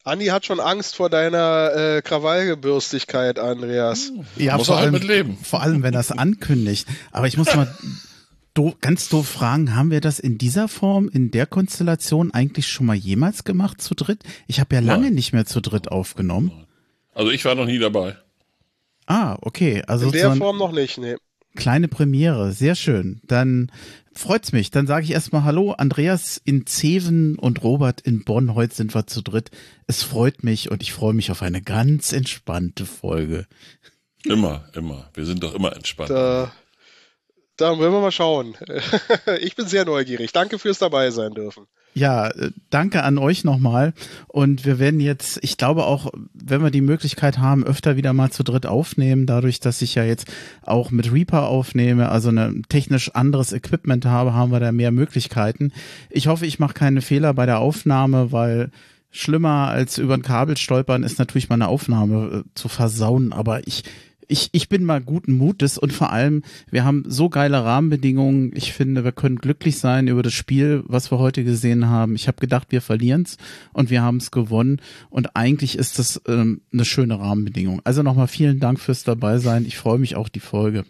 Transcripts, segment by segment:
Andi hat schon Angst vor deiner Krawallgebürstigkeit, Andreas. Ja, Muss er halt mit leben. Vor allem, wenn er es ankündigt. Aber ich muss mal ganz doof fragen, haben wir das in dieser Form, in der Konstellation eigentlich schon mal jemals gemacht zu dritt? Ich habe ja lange nicht mehr zu dritt aufgenommen. Also ich war noch nie dabei. Ah, okay. Also In der Form noch nicht, nee. Kleine Premiere, sehr schön. Dann freut's mich. Dann sage ich erstmal Hallo, Andreas in Zeven und Robert in Bonn. Heute sind wir zu dritt. Es freut mich und ich freue mich auf eine ganz entspannte Folge. Immer. Wir sind doch immer entspannt. Da wollen wir mal schauen. Ich bin sehr neugierig. Danke fürs dabei sein dürfen. Ja, danke an euch nochmal. Und wir werden jetzt, ich glaube auch, wenn wir die Möglichkeit haben, öfter wieder mal zu dritt aufnehmen, dadurch, dass ich ja jetzt auch mit Reaper aufnehme, also ein technisch anderes Equipment habe, haben wir da mehr Möglichkeiten. Ich hoffe, ich mache keine Fehler bei der Aufnahme, weil schlimmer als über ein Kabel stolpern ist natürlich meine Aufnahme zu versauen, aber ich bin mal guten Mutes und vor allem, wir haben so geile Rahmenbedingungen. Ich finde, wir können glücklich sein über das Spiel, was wir heute gesehen haben. Ich habe gedacht, wir verlieren's und wir haben es gewonnen und eigentlich ist das eine schöne Rahmenbedingung. Also nochmal vielen Dank fürs Dabeisein. Ich freue mich auf die Folge.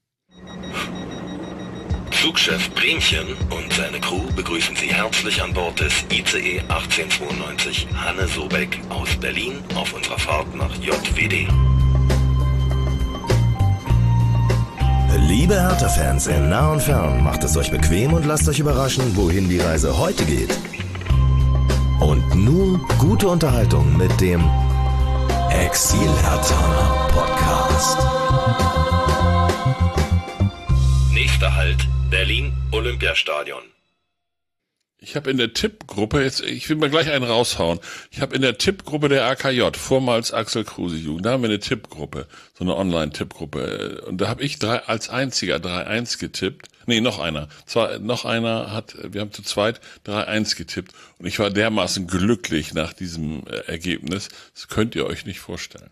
Flugchef Bremchen und seine Crew begrüßen Sie herzlich an Bord des ICE 1892 Hanne Sobeck aus Berlin auf unserer Fahrt nach JWD. Liebe Hertha-Fans in nah und fern, macht es euch bequem und lasst euch überraschen, wohin die Reise heute geht. Und nun gute Unterhaltung mit dem Exil-Herthaner Podcast. Nächster Halt, Berlin Olympiastadion. Ich habe in der Tippgruppe, ich will mal gleich einen raushauen, ich habe in der Tippgruppe der AKJ, vormals Axel Kruse Jugend, da haben wir eine Tippgruppe, so eine Online-Tippgruppe. Und da habe ich als einziger 3-1 getippt. Nee, noch einer. Wir haben zu zweit 3-1 getippt. Und ich war dermaßen glücklich nach diesem Ergebnis. Das könnt ihr euch nicht vorstellen.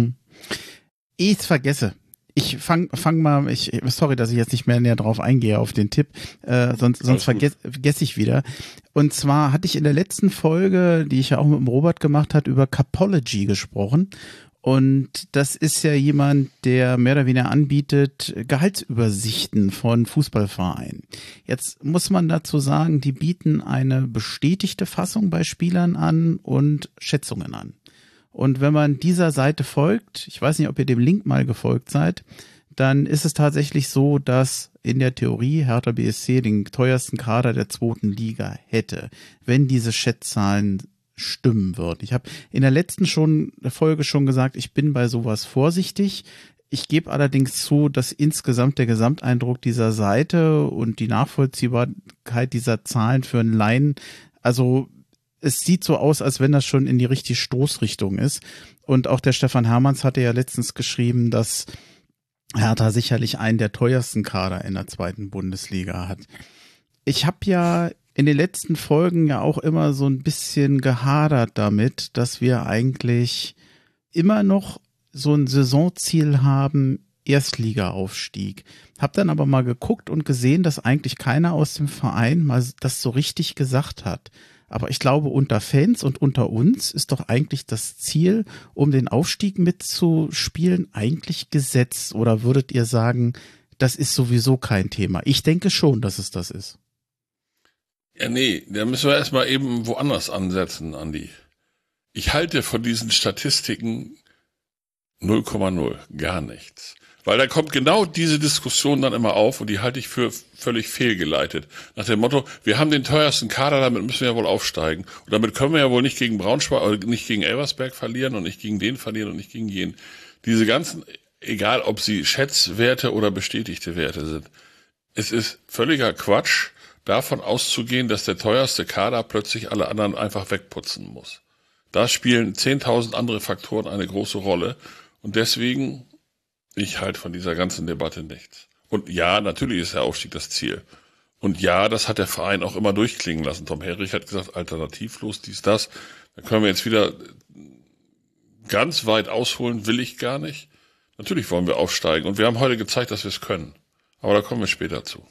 Ich vergesse. Ich fang mal, sorry, dass ich jetzt nicht mehr näher drauf eingehe auf den Tipp, sonst vergesse ich wieder. Und zwar hatte ich in der letzten Folge, die ich ja auch mit dem Robert gemacht hat, über Capology gesprochen. Und das ist ja jemand, der mehr oder weniger anbietet Gehaltsübersichten von Fußballvereinen. Jetzt muss man dazu sagen, die bieten eine bestätigte Fassung bei Spielern an und Schätzungen an. Und wenn man dieser Seite folgt, ich weiß nicht, ob ihr dem Link mal gefolgt seid, dann ist es tatsächlich so, dass in der Theorie Hertha BSC den teuersten Kader der 2. Liga hätte, wenn diese Schätzzahlen stimmen würden. Ich habe in der letzten Folge schon gesagt, ich bin bei sowas vorsichtig. Ich gebe allerdings zu, dass insgesamt der Gesamteindruck dieser Seite und die Nachvollziehbarkeit dieser Zahlen für einen Laien, also es sieht so aus, als wenn das schon in die richtige Stoßrichtung ist. Und auch der Stefan Hermanns hatte ja letztens geschrieben, dass Hertha sicherlich einen der teuersten Kader in der 2. Bundesliga hat. Ich habe ja in den letzten Folgen ja auch immer so ein bisschen gehadert damit, dass wir eigentlich immer noch so ein Saisonziel haben, Erstliga-Aufstieg. Hab dann aber mal geguckt und gesehen, dass eigentlich keiner aus dem Verein mal das so richtig gesagt hat. Aber ich glaube, unter Fans und unter uns ist doch eigentlich das Ziel, um den Aufstieg mitzuspielen, eigentlich gesetzt. Oder würdet ihr sagen, das ist sowieso kein Thema? Ich denke schon, dass es das ist. Ja, nee, da müssen wir erstmal eben woanders ansetzen, Andi. Ich halte von diesen Statistiken 0,0, gar nichts. Weil da kommt genau diese Diskussion dann immer auf und die halte ich für völlig fehlgeleitet. Nach dem Motto, wir haben den teuersten Kader, damit müssen wir ja wohl aufsteigen. Und damit können wir ja wohl nicht gegen Braunschweig, oder nicht gegen Elversberg verlieren und nicht gegen den verlieren und nicht gegen jenen. Diese ganzen, egal ob sie Schätzwerte oder bestätigte Werte sind. Es ist völliger Quatsch, davon auszugehen, dass der teuerste Kader plötzlich alle anderen einfach wegputzen muss. Da spielen 10.000 andere Faktoren eine große Rolle. Und deswegen, ich halte von dieser ganzen Debatte nichts. Und ja, natürlich ist der Aufstieg das Ziel. Und ja, das hat der Verein auch immer durchklingen lassen. Tom Herrich hat gesagt, alternativlos, dies, das. Da können wir jetzt wieder ganz weit ausholen, will ich gar nicht. Natürlich wollen wir aufsteigen. Und wir haben heute gezeigt, dass wir es können. Aber da kommen wir später zu.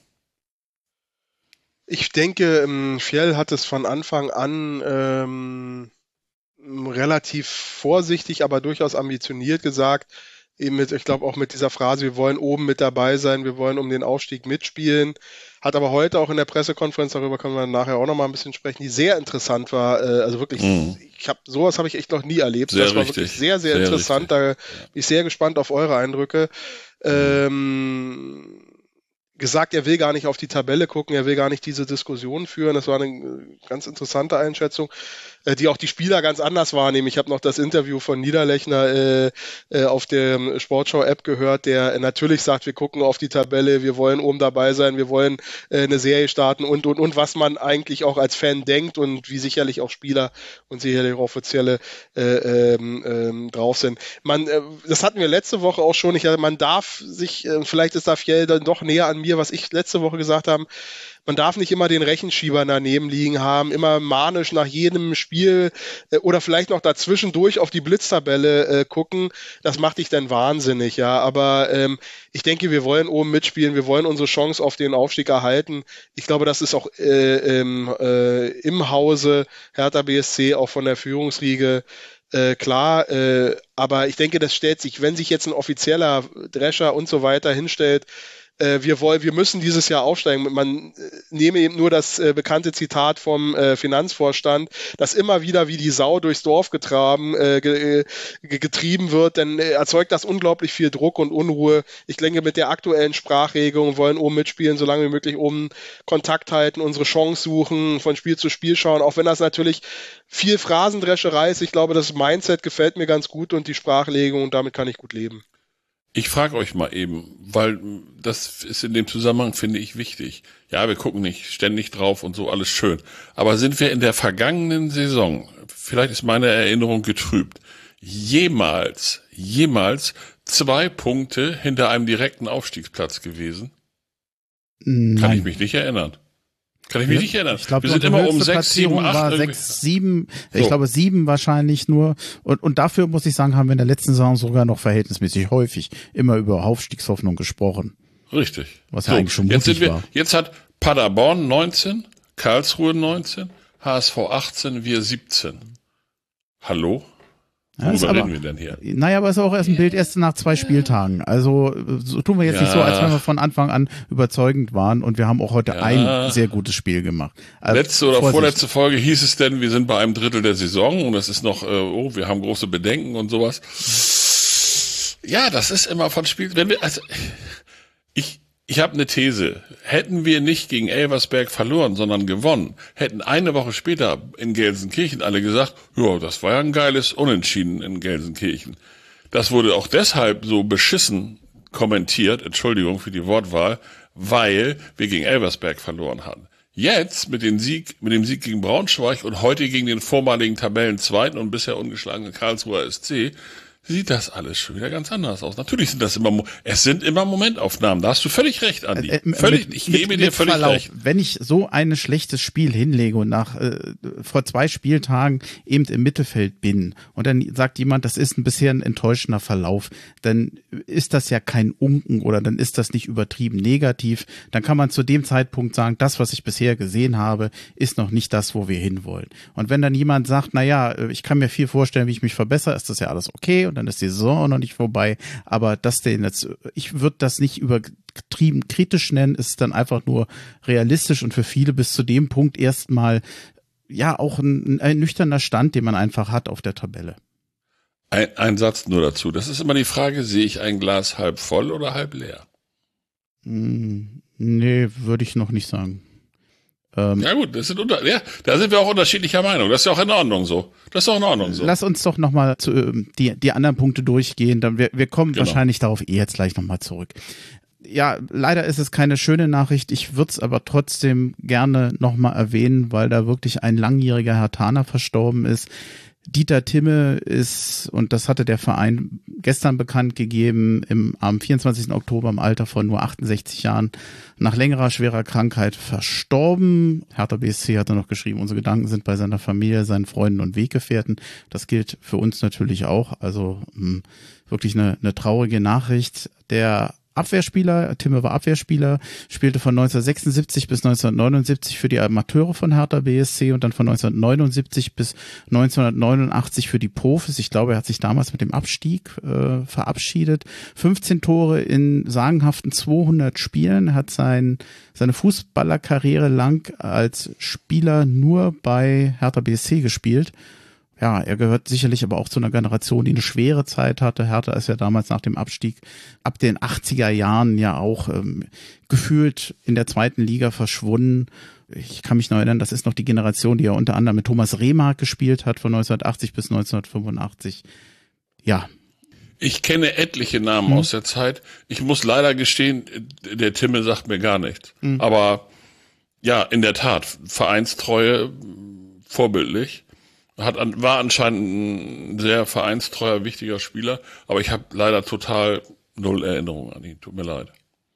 Ich denke, Fjell hat es von Anfang an relativ vorsichtig, aber durchaus ambitioniert gesagt, eben ich glaube auch mit dieser Phrase, wir wollen oben mit dabei sein, wir wollen um den Aufstieg mitspielen. Hat aber heute auch in der Pressekonferenz, darüber können wir nachher auch nochmal ein bisschen sprechen, die sehr interessant war. Also wirklich, sowas habe ich echt noch nie erlebt. Sehr das war richtig. wirklich sehr, sehr interessant. Da bin ich sehr gespannt auf eure Eindrücke. Gesagt, er will gar nicht auf die Tabelle gucken, er will gar nicht diese Diskussion führen. Das war eine ganz interessante Einschätzung, die auch die Spieler ganz anders wahrnehmen. Ich habe noch das Interview von Niederlechner auf der Sportschau-App gehört, der natürlich sagt, wir gucken auf die Tabelle, wir wollen oben dabei sein, wir wollen eine Serie starten und was man eigentlich auch als Fan denkt und wie sicherlich auch Spieler und sicherlich auch Offizielle drauf sind. Das hatten wir letzte Woche auch schon. Man darf sich, vielleicht ist da Fjell dann doch näher an mir, was ich letzte Woche gesagt habe, man darf nicht immer den Rechenschieber daneben liegen haben, immer manisch nach jedem Spiel oder vielleicht noch dazwischendurch auf die Blitztabelle gucken. Das macht dich dann wahnsinnig, ja. Aber ich denke, wir wollen oben mitspielen, wir wollen unsere Chance auf den Aufstieg erhalten. Ich glaube, das ist auch im Hause Hertha BSC, auch von der Führungsriege, klar, aber ich denke, das stellt sich, wenn sich jetzt ein offizieller Drescher und so weiter hinstellt, wir müssen dieses Jahr aufsteigen. Man nehme eben nur das bekannte Zitat vom Finanzvorstand, das immer wieder wie die Sau durchs Dorf getrieben wird, dann erzeugt das unglaublich viel Druck und Unruhe. Ich denke, mit der aktuellen Sprachregelung wollen oben mitspielen, so lange wie möglich oben Kontakt halten, unsere Chance suchen, von Spiel zu Spiel schauen, auch wenn das natürlich viel Phrasendrescherei ist. Ich glaube, das Mindset gefällt mir ganz gut und die Sprachlegung und damit kann ich gut leben. Ich frage euch mal eben, weil das ist in dem Zusammenhang, finde ich, wichtig. Ja, wir gucken nicht ständig drauf und so, alles schön. Aber sind wir in der vergangenen Saison, vielleicht ist meine Erinnerung getrübt, jemals 2 Punkte hinter einem direkten Aufstiegsplatz gewesen? Nein. Kann ich mich nicht erinnern. Ich glaube, wir sind immer um 6, 7, 8. 6, 7, so. Ich glaube 7 wahrscheinlich nur. Und dafür muss ich sagen, haben wir in der letzten Saison sogar noch verhältnismäßig häufig immer über Aufstiegshoffnung gesprochen. Richtig. Was ja eigentlich schon mutig war. Jetzt hat Paderborn 19, Karlsruhe 19, HSV 18, wir 17. Hallo? Worüber reden wir denn hier? Naja, aber es ist auch erst ein Bild erst nach 2 Spieltagen. Also so tun wir jetzt nicht so, als wenn wir von Anfang an überzeugend waren und wir haben auch heute ein sehr gutes Spiel gemacht. Also, letzte oder vorletzte Folge hieß es denn, wir sind bei einem Drittel der Saison und es ist noch, wir haben große Bedenken und sowas. Ja, das ist immer von Spiel, ich habe eine These. Hätten wir nicht gegen Elversberg verloren, sondern gewonnen, hätten eine Woche später in Gelsenkirchen alle gesagt, ja, das war ja ein geiles Unentschieden in Gelsenkirchen. Das wurde auch deshalb so beschissen kommentiert, Entschuldigung für die Wortwahl, weil wir gegen Elversberg verloren hatten. Jetzt mit dem Sieg gegen Braunschweig und heute gegen den vormaligen Tabellenzweiten und bisher ungeschlagenen Karlsruher SC sieht das alles schon wieder ganz anders aus. Natürlich sind das immer Momentaufnahmen. Da hast du völlig recht, Andi. Ich gebe dir völlig recht. Wenn ich so ein schlechtes Spiel hinlege und vor 2 Spieltagen eben im Mittelfeld bin und dann sagt jemand, das ist bisher ein enttäuschender Verlauf, dann ist das ja kein Unken oder dann ist das nicht übertrieben negativ. Dann kann man zu dem Zeitpunkt sagen, das, was ich bisher gesehen habe, ist noch nicht das, wo wir hinwollen. Und wenn dann jemand sagt, naja, ich kann mir viel vorstellen, wie ich mich verbessere, ist das ja alles okay. Und dann ist die Saison auch noch nicht vorbei. Aber ich würde das nicht übertrieben kritisch nennen, ist dann einfach nur realistisch und für viele bis zu dem Punkt erstmal ja auch ein nüchterner Stand, den man einfach hat auf der Tabelle. Ein Satz nur dazu. Das ist immer die Frage, sehe ich ein Glas halb voll oder halb leer? Nee, würde ich noch nicht sagen. Ja gut, da sind wir auch unterschiedlicher Meinung. Das ist ja auch in Ordnung so. Lass uns doch nochmal die anderen Punkte durchgehen. Dann wir kommen wahrscheinlich darauf jetzt gleich nochmal zurück. Ja, leider ist es keine schöne Nachricht. Ich würde es aber trotzdem gerne nochmal erwähnen, weil da wirklich ein langjähriger Herthaner verstorben ist. Dieter Timme ist, und das hatte der Verein gestern bekannt gegeben, am 24. Oktober im Alter von nur 68 Jahren nach längerer schwerer Krankheit verstorben. Hertha BSC hatte noch geschrieben, unsere Gedanken sind bei seiner Familie, seinen Freunden und Weggefährten. Das gilt für uns natürlich auch. Also wirklich eine traurige Nachricht. Der Abwehrspieler. Timme war Abwehrspieler, spielte von 1976 bis 1979 für die Amateure von Hertha BSC und dann von 1979 bis 1989 für die Profis. Ich glaube, er hat sich damals mit dem Abstieg verabschiedet. 15 Tore in sagenhaften 200 Spielen. Er hat seine Fußballerkarriere lang als Spieler nur bei Hertha BSC gespielt. Ja, er gehört sicherlich aber auch zu einer Generation, die eine schwere Zeit hatte. Hertha ist ja damals nach dem Abstieg ab den 80er Jahren ja auch gefühlt in der zweiten Liga verschwunden. Ich kann mich noch erinnern, das ist noch die Generation, die ja unter anderem mit Thomas Rehmark gespielt hat von 1980 bis 1985. Ja. Ich kenne etliche Namen aus der Zeit. Ich muss leider gestehen, der Timme sagt mir gar nichts. Aber ja, in der Tat, Vereinstreue, vorbildlich. War anscheinend ein sehr vereinstreuer, wichtiger Spieler, aber ich habe leider total null Erinnerung an ihn. Tut mir leid.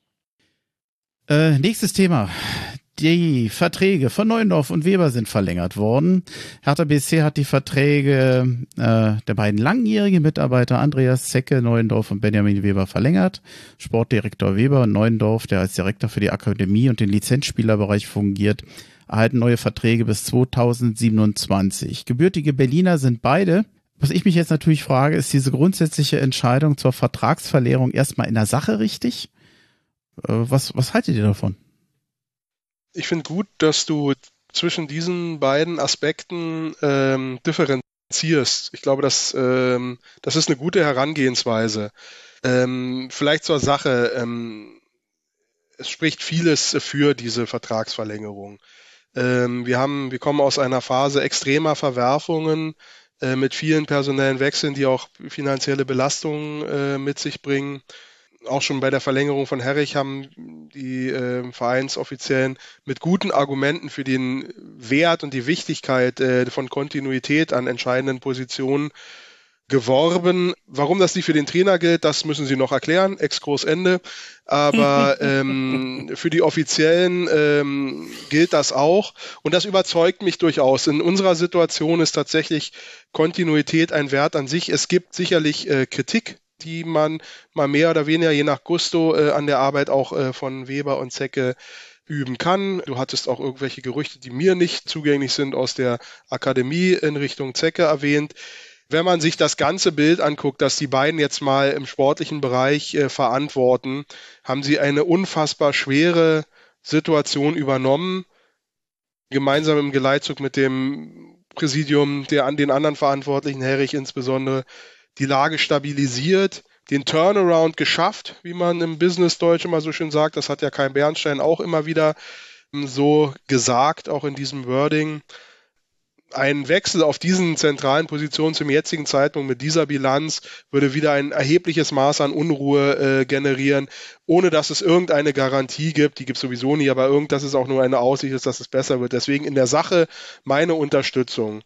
Nächstes Thema. Die Verträge von Neuendorf und Weber sind verlängert worden. Hertha BSC hat die Verträge der beiden langjährigen Mitarbeiter Andreas Zecke, Neuendorf und Benjamin Weber verlängert. Sportdirektor Weber und Neuendorf, der als Direktor für die Akademie und den Lizenzspielerbereich fungiert, erhalten neue Verträge bis 2027. Gebürtige Berliner sind beide. Was ich mich jetzt natürlich frage, ist diese grundsätzliche Entscheidung zur Vertragsverlängerung erstmal in der Sache richtig? Was haltet ihr davon? Ich finde gut, dass du zwischen diesen beiden Aspekten differenzierst. Ich glaube, das ist eine gute Herangehensweise. Vielleicht zur Sache. Es spricht vieles für diese Vertragsverlängerung. Wir kommen aus einer Phase extremer Verwerfungen mit vielen personellen Wechseln, die auch finanzielle Belastungen mit sich bringen. Auch schon bei der Verlängerung von Herrich haben die Vereinsoffiziellen mit guten Argumenten für den Wert und die Wichtigkeit von Kontinuität an entscheidenden Positionen geworben. Warum das nicht für den Trainer gilt, das müssen sie noch erklären. Exkurs Ende. Aber für die Offiziellen gilt das auch. Und das überzeugt mich durchaus. In unserer Situation ist tatsächlich Kontinuität ein Wert an sich. Es gibt sicherlich Kritik, die man mal mehr oder weniger je nach Gusto an der Arbeit auch von Weber und Zecke üben kann. Du hattest auch irgendwelche Gerüchte, die mir nicht zugänglich sind, aus der Akademie in Richtung Zecke erwähnt. Wenn man sich das ganze Bild anguckt, das die beiden jetzt mal im sportlichen Bereich verantworten, haben sie eine unfassbar schwere Situation übernommen, gemeinsam im Geleitzug mit dem Präsidium, den anderen Verantwortlichen, Herrich insbesondere, die Lage stabilisiert, den Turnaround geschafft, wie man im Business-Deutsch immer so schön sagt. Das hat ja Kai Bernstein auch immer wieder so gesagt, auch in diesem Wording. Ein Wechsel auf diesen zentralen Positionen zum jetzigen Zeitpunkt mit dieser Bilanz würde wieder ein erhebliches Maß an Unruhe generieren, ohne dass es irgendeine Garantie gibt. Die gibt es sowieso nie, aber dass es auch nur eine Aussicht ist, dass es besser wird. Deswegen in der Sache meine Unterstützung.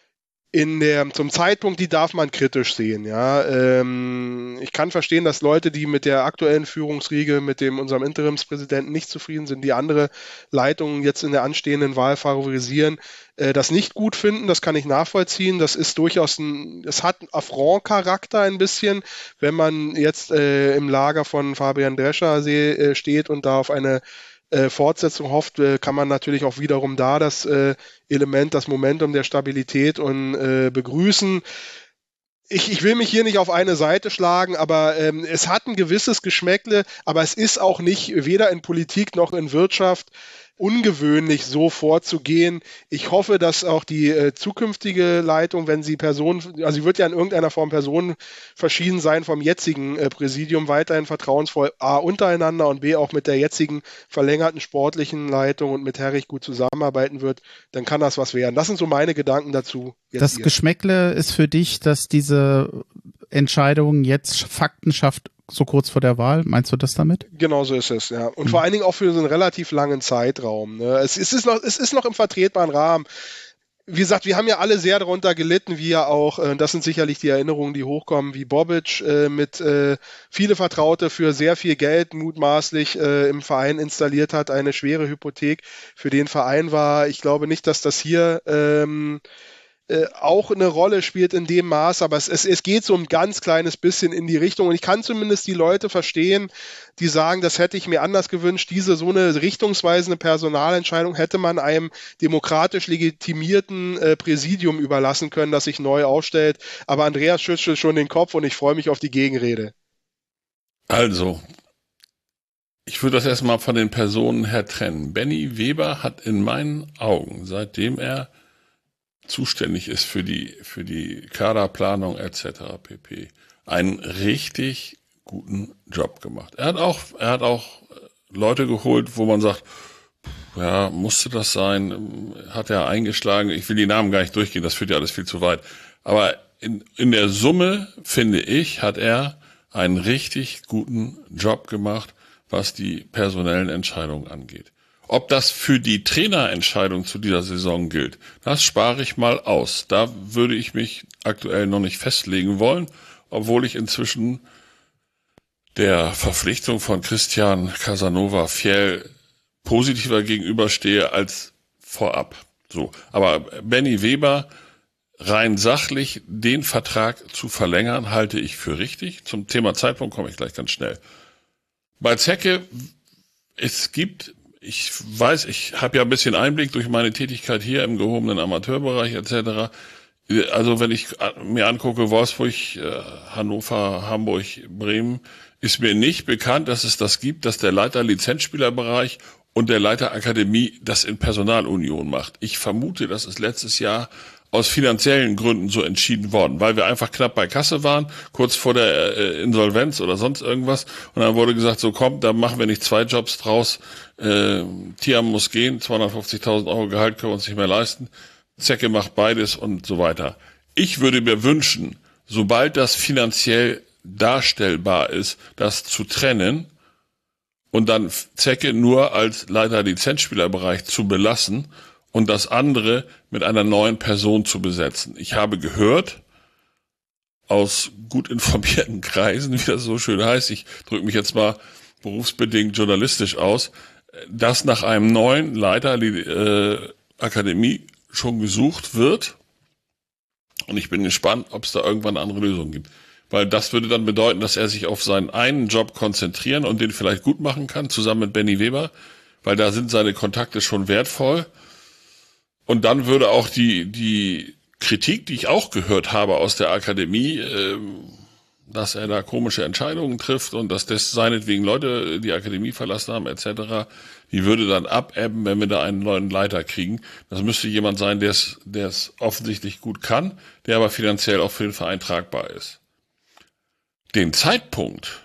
Zum Zeitpunkt, die darf man kritisch sehen. Ja, ich kann verstehen, dass Leute, die mit der aktuellen Führungsriege, mit unserem Interimspräsidenten nicht zufrieden sind, die andere Leitungen jetzt in der anstehenden Wahl favorisieren, das nicht gut finden. Das kann ich nachvollziehen. Das ist durchaus es hat einen Affront-Charakter ein bisschen, wenn man jetzt im Lager von Fabian Drescher steht und da auf eine Fortsetzung hofft, kann man natürlich auch wiederum da das Element, das Momentum der Stabilität und begrüßen. Ich will mich hier nicht auf eine Seite schlagen, aber es hat ein gewisses Geschmäckle, aber es ist auch nicht, weder in Politik noch in Wirtschaft, ungewöhnlich so vorzugehen. Ich hoffe, dass auch die zukünftige Leitung, wenn sie sie wird ja in irgendeiner Form Personen verschieden sein vom jetzigen Präsidium, weiterhin vertrauensvoll A untereinander und B auch mit der jetzigen verlängerten sportlichen Leitung und mit Herrich gut zusammenarbeiten wird, dann kann das was werden. Das sind so meine Gedanken dazu. Das Geschmäckle ist für dich, dass diese Entscheidung jetzt Fakten schafft, so kurz vor der Wahl, meinst du das damit? Genau so ist es, ja. Und vor allen Dingen auch für so einen relativ langen Zeitraum. Ne? Es ist noch im vertretbaren Rahmen. Wie gesagt, wir haben ja alle sehr darunter gelitten, wie ja auch, das sind sicherlich die Erinnerungen, die hochkommen, wie Bobic mit viele Vertraute für sehr viel Geld mutmaßlich im Verein installiert hat, eine schwere Hypothek für den Verein war. Ich glaube nicht, dass das hier auch eine Rolle spielt in dem Maß, aber es geht so ein ganz kleines bisschen in die Richtung und ich kann zumindest die Leute verstehen, die sagen, das hätte ich mir anders gewünscht, so eine richtungsweisende Personalentscheidung hätte man einem demokratisch legitimierten Präsidium überlassen können, das sich neu aufstellt, aber Andreas schüttelt schon den Kopf und ich freue mich auf die Gegenrede. Also, ich würde das erstmal von den Personen her trennen. Benny Weber hat in meinen Augen, seitdem er zuständig ist für die Kaderplanung etc. pp. einen richtig guten Job gemacht. Er hat auch Leute geholt, wo man sagt, ja, musste das sein? Hat er eingeschlagen? Ich will die Namen gar nicht durchgehen, das führt ja alles viel zu weit. Aber in der Summe, finde ich, hat er einen richtig guten Job gemacht, was die personellen Entscheidungen angeht. Ob das für die Trainerentscheidung zu dieser Saison gilt, das spare ich mal aus. Da würde ich mich aktuell noch nicht festlegen wollen, obwohl ich inzwischen der Verpflichtung von Christian Casanova Fjell positiver gegenüberstehe als vorab. So, aber Benny Weber rein sachlich den Vertrag zu verlängern, halte ich für richtig. Zum Thema Zeitpunkt komme ich gleich ganz schnell. Bei Zecke, ich weiß, ich habe ja ein bisschen Einblick durch meine Tätigkeit hier im gehobenen Amateurbereich etc. Also wenn ich mir angucke, Wolfsburg, Hannover, Hamburg, Bremen, ist mir nicht bekannt, dass es das gibt, dass der Leiter Lizenzspielerbereich und der Leiter Akademie das in Personalunion macht. Ich vermute, das ist letztes Jahr aus finanziellen Gründen so entschieden worden, weil wir einfach knapp bei Kasse waren, kurz vor der Insolvenz oder sonst irgendwas. Und dann wurde gesagt, so komm, da machen wir nicht 2 Jobs draus. Thiam muss gehen, 250.000 Euro Gehalt können wir uns nicht mehr leisten. Zecke macht beides und so weiter. Ich würde mir wünschen, sobald das finanziell darstellbar ist, das zu trennen und dann Zecke nur als Leiter Lizenzspielerbereich zu belassen und das andere mit einer neuen Person zu besetzen. Ich habe gehört, aus gut informierten Kreisen, wie das so schön heißt, ich drücke mich jetzt mal berufsbedingt journalistisch aus, dass nach einem neuen Leiter Akademie schon gesucht wird. Und ich bin gespannt, ob es da irgendwann eine andere Lösung gibt. Weil das würde dann bedeuten, dass er sich auf seinen einen Job konzentrieren und den vielleicht gut machen kann, zusammen mit Benny Weber, weil da sind seine Kontakte schon wertvoll. Und dann würde auch die Kritik, die ich auch gehört habe aus der Akademie, dass er da komische Entscheidungen trifft und dass das seinetwegen Leute die Akademie verlassen haben etc., die würde dann abebben, wenn wir da einen neuen Leiter kriegen. Das müsste jemand sein, der es offensichtlich gut kann, der aber finanziell auch für den Verein tragbar ist. Den Zeitpunkt,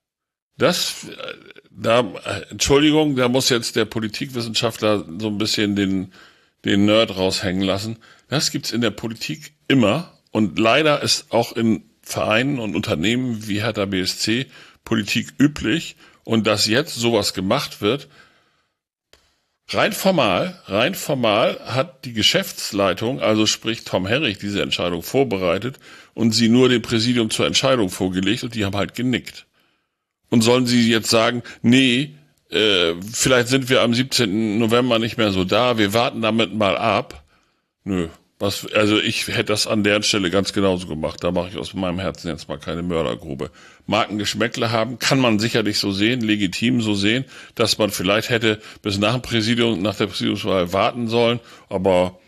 Entschuldigung, da muss jetzt der Politikwissenschaftler so ein bisschen den Nerd raushängen lassen. Das gibt's in der Politik immer und leider ist auch in Vereinen und Unternehmen wie Hertha BSC Politik üblich und dass jetzt sowas gemacht wird, rein formal hat die Geschäftsleitung, also sprich Tom Herrich, diese Entscheidung vorbereitet und sie nur dem Präsidium zur Entscheidung vorgelegt und die haben halt genickt. Und sollen sie jetzt sagen, nee, vielleicht sind wir am 17. November nicht mehr so da, wir warten damit mal ab. Nö, also ich hätte das an der Stelle ganz genauso gemacht. Da mache ich aus meinem Herzen jetzt mal keine Mördergrube. Mag ein Geschmäckle haben, kann man sicherlich so sehen, legitim so sehen, dass man vielleicht hätte bis nach der Präsidiumswahl warten sollen, aber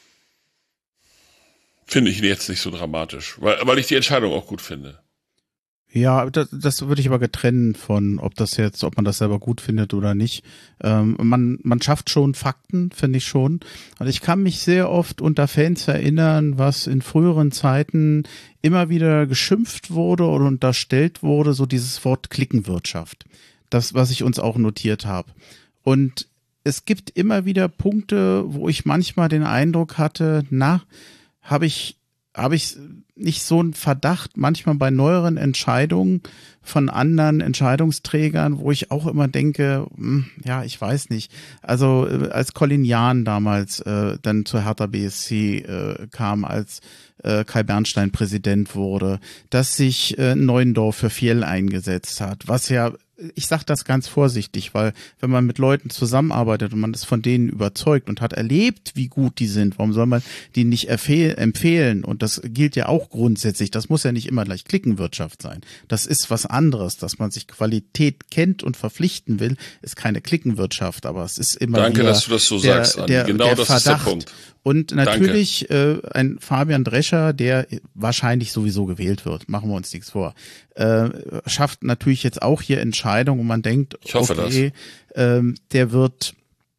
finde ich jetzt nicht so dramatisch, weil ich die Entscheidung auch gut finde. Ja, das würde ich aber getrennt von, ob man das selber gut findet oder nicht. Man schafft schon Fakten, finde ich schon. Und ich kann mich sehr oft unter Fans erinnern, was in früheren Zeiten immer wieder geschimpft wurde oder unterstellt wurde, so dieses Wort Klickenwirtschaft. Das, was ich uns auch notiert habe. Und es gibt immer wieder Punkte, wo ich manchmal den Eindruck hatte, habe ich nicht so einen Verdacht, manchmal bei neueren Entscheidungen von anderen Entscheidungsträgern, wo ich auch immer denke, ja, ich weiß nicht. Also als Colin Jahn damals dann zur Hertha BSC kam, als Kai Bernstein Präsident wurde, dass sich Neuendorf für Fjell eingesetzt hat, was ja ich sage das ganz vorsichtig, weil wenn man mit Leuten zusammenarbeitet und man ist von denen überzeugt und hat erlebt, wie gut die sind, warum soll man die nicht empfehlen? Und das gilt ja auch grundsätzlich. Das muss ja nicht immer gleich Klickenwirtschaft sein. Das ist was anderes, dass man sich Qualität kennt und verpflichten will, ist keine Klickenwirtschaft, aber es ist immer Danke, wieder dass du das so sagst, Andi. Genau das Verdacht. ist der Punkt. Und natürlich ein Fabian Drescher, der wahrscheinlich sowieso gewählt wird, machen wir uns nichts vor, schafft natürlich jetzt auch hier Entscheidungen und man denkt, ich hoffe, okay, der wird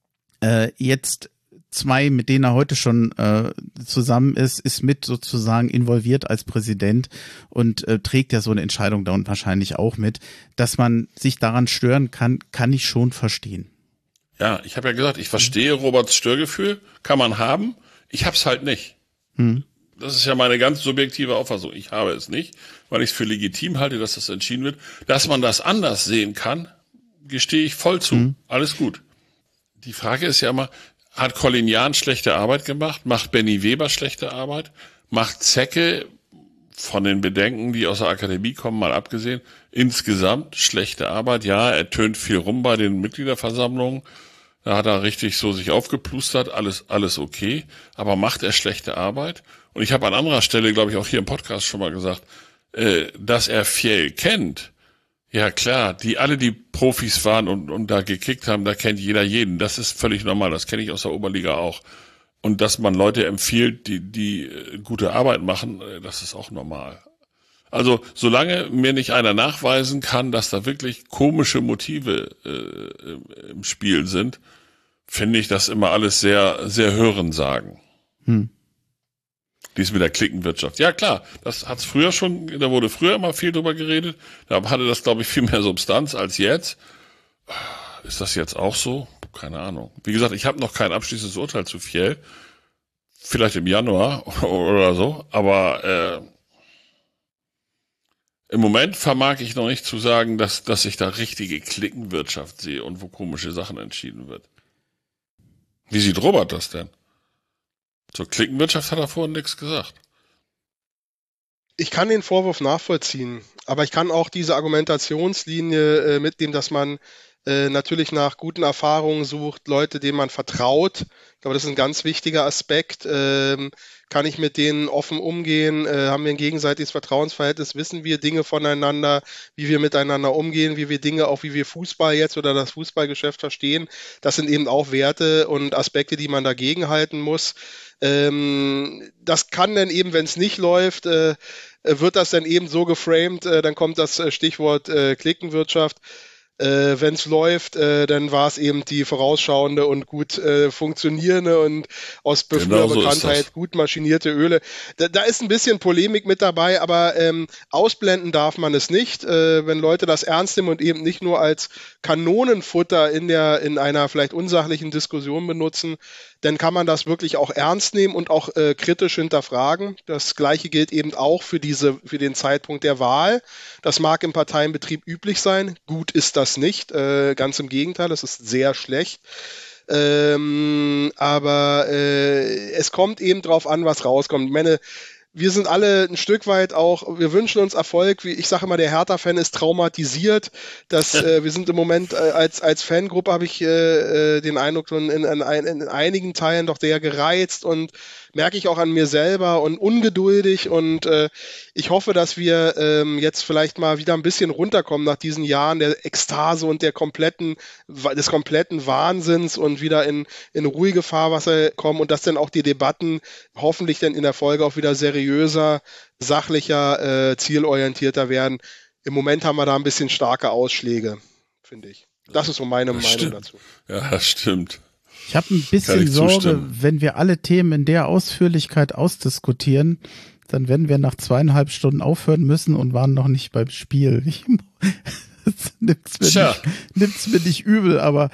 jetzt zwei, mit denen er heute schon zusammen ist mit sozusagen involviert als Präsident und trägt ja so eine Entscheidung da und wahrscheinlich auch mit, dass man sich daran stören kann ich schon verstehen. Ja, ich habe ja gesagt, ich verstehe Roberts Störgefühl, kann man haben, ich hab's halt nicht. Das ist ja meine ganz subjektive Auffassung. Ich habe es nicht, weil ich es für legitim halte, dass das entschieden wird. Dass man das anders sehen kann, gestehe ich voll zu. Alles gut. Die Frage ist ja immer, hat Colin Jahn schlechte Arbeit gemacht? Macht Benny Weber schlechte Arbeit? Macht Zecke, von den Bedenken, die aus der Akademie kommen, mal abgesehen, insgesamt schlechte Arbeit? Ja, er tönt viel rum bei den Mitgliederversammlungen. Da hat er richtig so sich aufgeplustert, alles okay. Aber macht er schlechte Arbeit? Und ich habe an anderer Stelle, glaube ich, auch hier im Podcast schon mal gesagt, dass er Fjell kennt. Ja klar, alle, die Profis waren und da gekickt haben, da kennt jeder jeden. Das ist völlig normal, das kenne ich aus der Oberliga auch. Und dass man Leute empfiehlt, die gute Arbeit machen, das ist auch normal. Also solange mir nicht einer nachweisen kann, dass da wirklich komische Motive im Spiel sind, finde ich das immer alles sehr, sehr Hörensagen. Dies mit der Klickenwirtschaft. Ja klar, das hat's früher schon, da wurde früher immer viel drüber geredet. Da hatte das, glaube ich, viel mehr Substanz als jetzt. Ist das jetzt auch so? Keine Ahnung. Wie gesagt, ich habe noch kein abschließendes Urteil zu Fjell. Vielleicht im Januar oder so. Aber im Moment vermag ich noch nicht zu sagen, dass ich da richtige Klickenwirtschaft sehe und wo komische Sachen entschieden wird. Wie sieht Robert das denn? Zur Klickenwirtschaft hat er vorhin nichts gesagt. Ich kann den Vorwurf nachvollziehen, aber ich kann auch diese Argumentationslinie mitnehmen, dass man natürlich nach guten Erfahrungen sucht, Leute, denen man vertraut. Ich glaube, das ist ein ganz wichtiger Aspekt. Kann ich mit denen offen umgehen? Haben wir ein gegenseitiges Vertrauensverhältnis? Wissen wir Dinge voneinander, wie wir miteinander umgehen, wie wir Dinge, auch wie wir Fußball jetzt oder das Fußballgeschäft verstehen? Das sind eben auch Werte und Aspekte, die man dagegen halten muss. Das kann dann eben, wenn es nicht läuft, wird das dann eben so geframed, dann kommt das Stichwort Klickenwirtschaft. Wenn es läuft, dann war es eben die vorausschauende und gut funktionierende und aus früher Bekanntheit gut maschinierte Öle. Da ist ein bisschen Polemik mit dabei, aber ausblenden darf man es nicht. Wenn Leute das ernst nehmen und eben nicht nur als Kanonenfutter in einer vielleicht unsachlichen Diskussion benutzen, dann kann man das wirklich auch ernst nehmen und auch kritisch hinterfragen. Das Gleiche gilt eben auch für den Zeitpunkt der Wahl. Das mag im Parteienbetrieb üblich sein. Gut ist das nicht. Ganz im Gegenteil, das ist sehr schlecht. Aber es kommt eben drauf an, was rauskommt. Ich meine, wir sind alle ein Stück weit auch, wir wünschen uns Erfolg. Ich sage immer, der Hertha-Fan ist traumatisiert. Wir sind im Moment als Fangruppe, habe ich den Eindruck, in einigen Teilen doch sehr gereizt und merke ich auch an mir selber und ungeduldig. Und ich hoffe, dass wir jetzt vielleicht mal wieder ein bisschen runterkommen nach diesen Jahren der Ekstase und des kompletten Wahnsinns und wieder in ruhige Fahrwasser kommen und dass dann auch die Debatten hoffentlich dann in der Folge auch wieder seriöser, sachlicher, zielorientierter werden. Im Moment haben wir da ein bisschen starke Ausschläge, finde ich. Das ist so meine Meinung dazu. Ja, das stimmt. Ich habe ein bisschen Sorge, wenn wir alle Themen in der Ausführlichkeit ausdiskutieren, dann werden wir nach 2,5 Stunden aufhören müssen und waren noch nicht beim Spiel. Nimmt's mir nicht übel, aber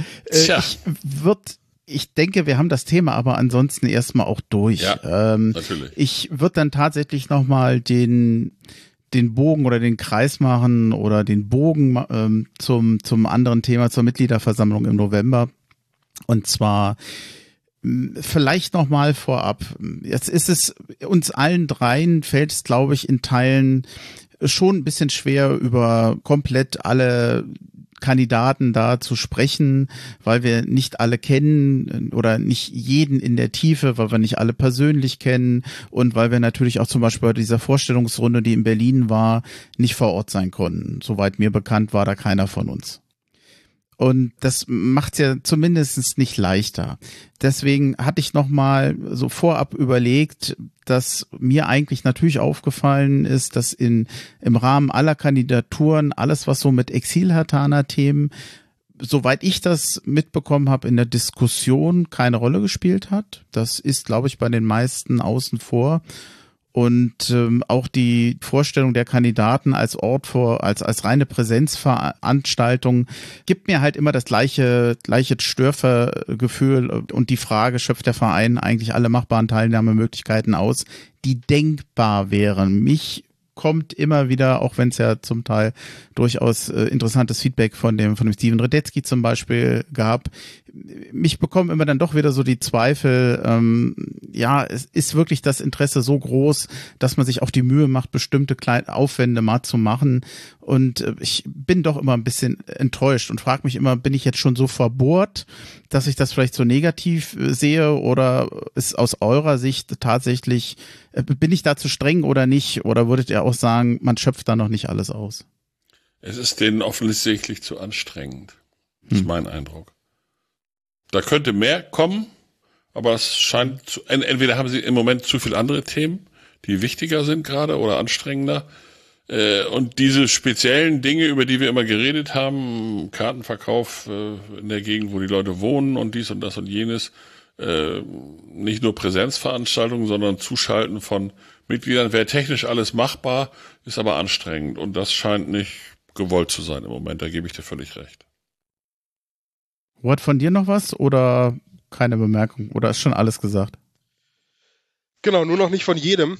ich denke, wir haben das Thema aber ansonsten erstmal auch durch. Ja, natürlich. Ich würde dann tatsächlich nochmal den Bogen oder den Kreis machen oder den Bogen zum anderen Thema, zur Mitgliederversammlung im November. Und zwar vielleicht nochmal vorab. Jetzt ist es uns allen dreien, fällt es, glaube ich, in Teilen schon ein bisschen schwer, über komplett alle Kandidaten da zu sprechen, weil wir nicht alle kennen oder nicht jeden in der Tiefe, weil wir nicht alle persönlich kennen und weil wir natürlich auch zum Beispiel bei dieser Vorstellungsrunde, die in Berlin war, nicht vor Ort sein konnten. Soweit mir bekannt war da keiner von uns. Und das macht's ja zumindest nicht leichter. Deswegen hatte ich nochmal so vorab überlegt, dass mir eigentlich natürlich aufgefallen ist, dass im Rahmen aller Kandidaturen alles, was so mit Exil-Hertaner-Themen, soweit ich das mitbekommen habe, in der Diskussion keine Rolle gespielt hat. Das ist, glaube ich, bei den meisten außen vor. Und auch die Vorstellung der Kandidaten als als reine Präsenzveranstaltung gibt mir halt immer das gleiche Störgefühl und die Frage, schöpft der Verein eigentlich alle machbaren Teilnahmemöglichkeiten aus, die denkbar wären. Mich kommt immer wieder, auch wenn es ja zum Teil durchaus interessantes Feedback von dem Steven Radetzky zum Beispiel gab, mich bekommen immer dann doch wieder so die Zweifel, es ist wirklich das Interesse so groß, dass man sich auch die Mühe macht, bestimmte kleine Aufwände mal zu machen. Und ich bin doch immer ein bisschen enttäuscht und frage mich immer, bin ich jetzt schon so verbohrt, dass ich das vielleicht so negativ sehe, oder ist aus eurer Sicht tatsächlich, bin ich da zu streng oder nicht? Oder würdet ihr auch sagen, man schöpft da noch nicht alles aus? Es ist denen offensichtlich zu anstrengend. Das ist mein Eindruck. Da könnte mehr kommen, aber es scheint, entweder haben sie im Moment zu viele andere Themen, die wichtiger sind gerade oder anstrengender. Und diese speziellen Dinge, über die wir immer geredet haben, Kartenverkauf in der Gegend, wo die Leute wohnen und dies und das und jenes, nicht nur Präsenzveranstaltungen, sondern Zuschalten von Mitgliedern, wäre technisch alles machbar, ist aber anstrengend. Und das scheint nicht gewollt zu sein im Moment, da gebe ich dir völlig recht. Wort von dir noch was oder keine Bemerkung? Oder ist schon alles gesagt? Genau, nur noch nicht von jedem.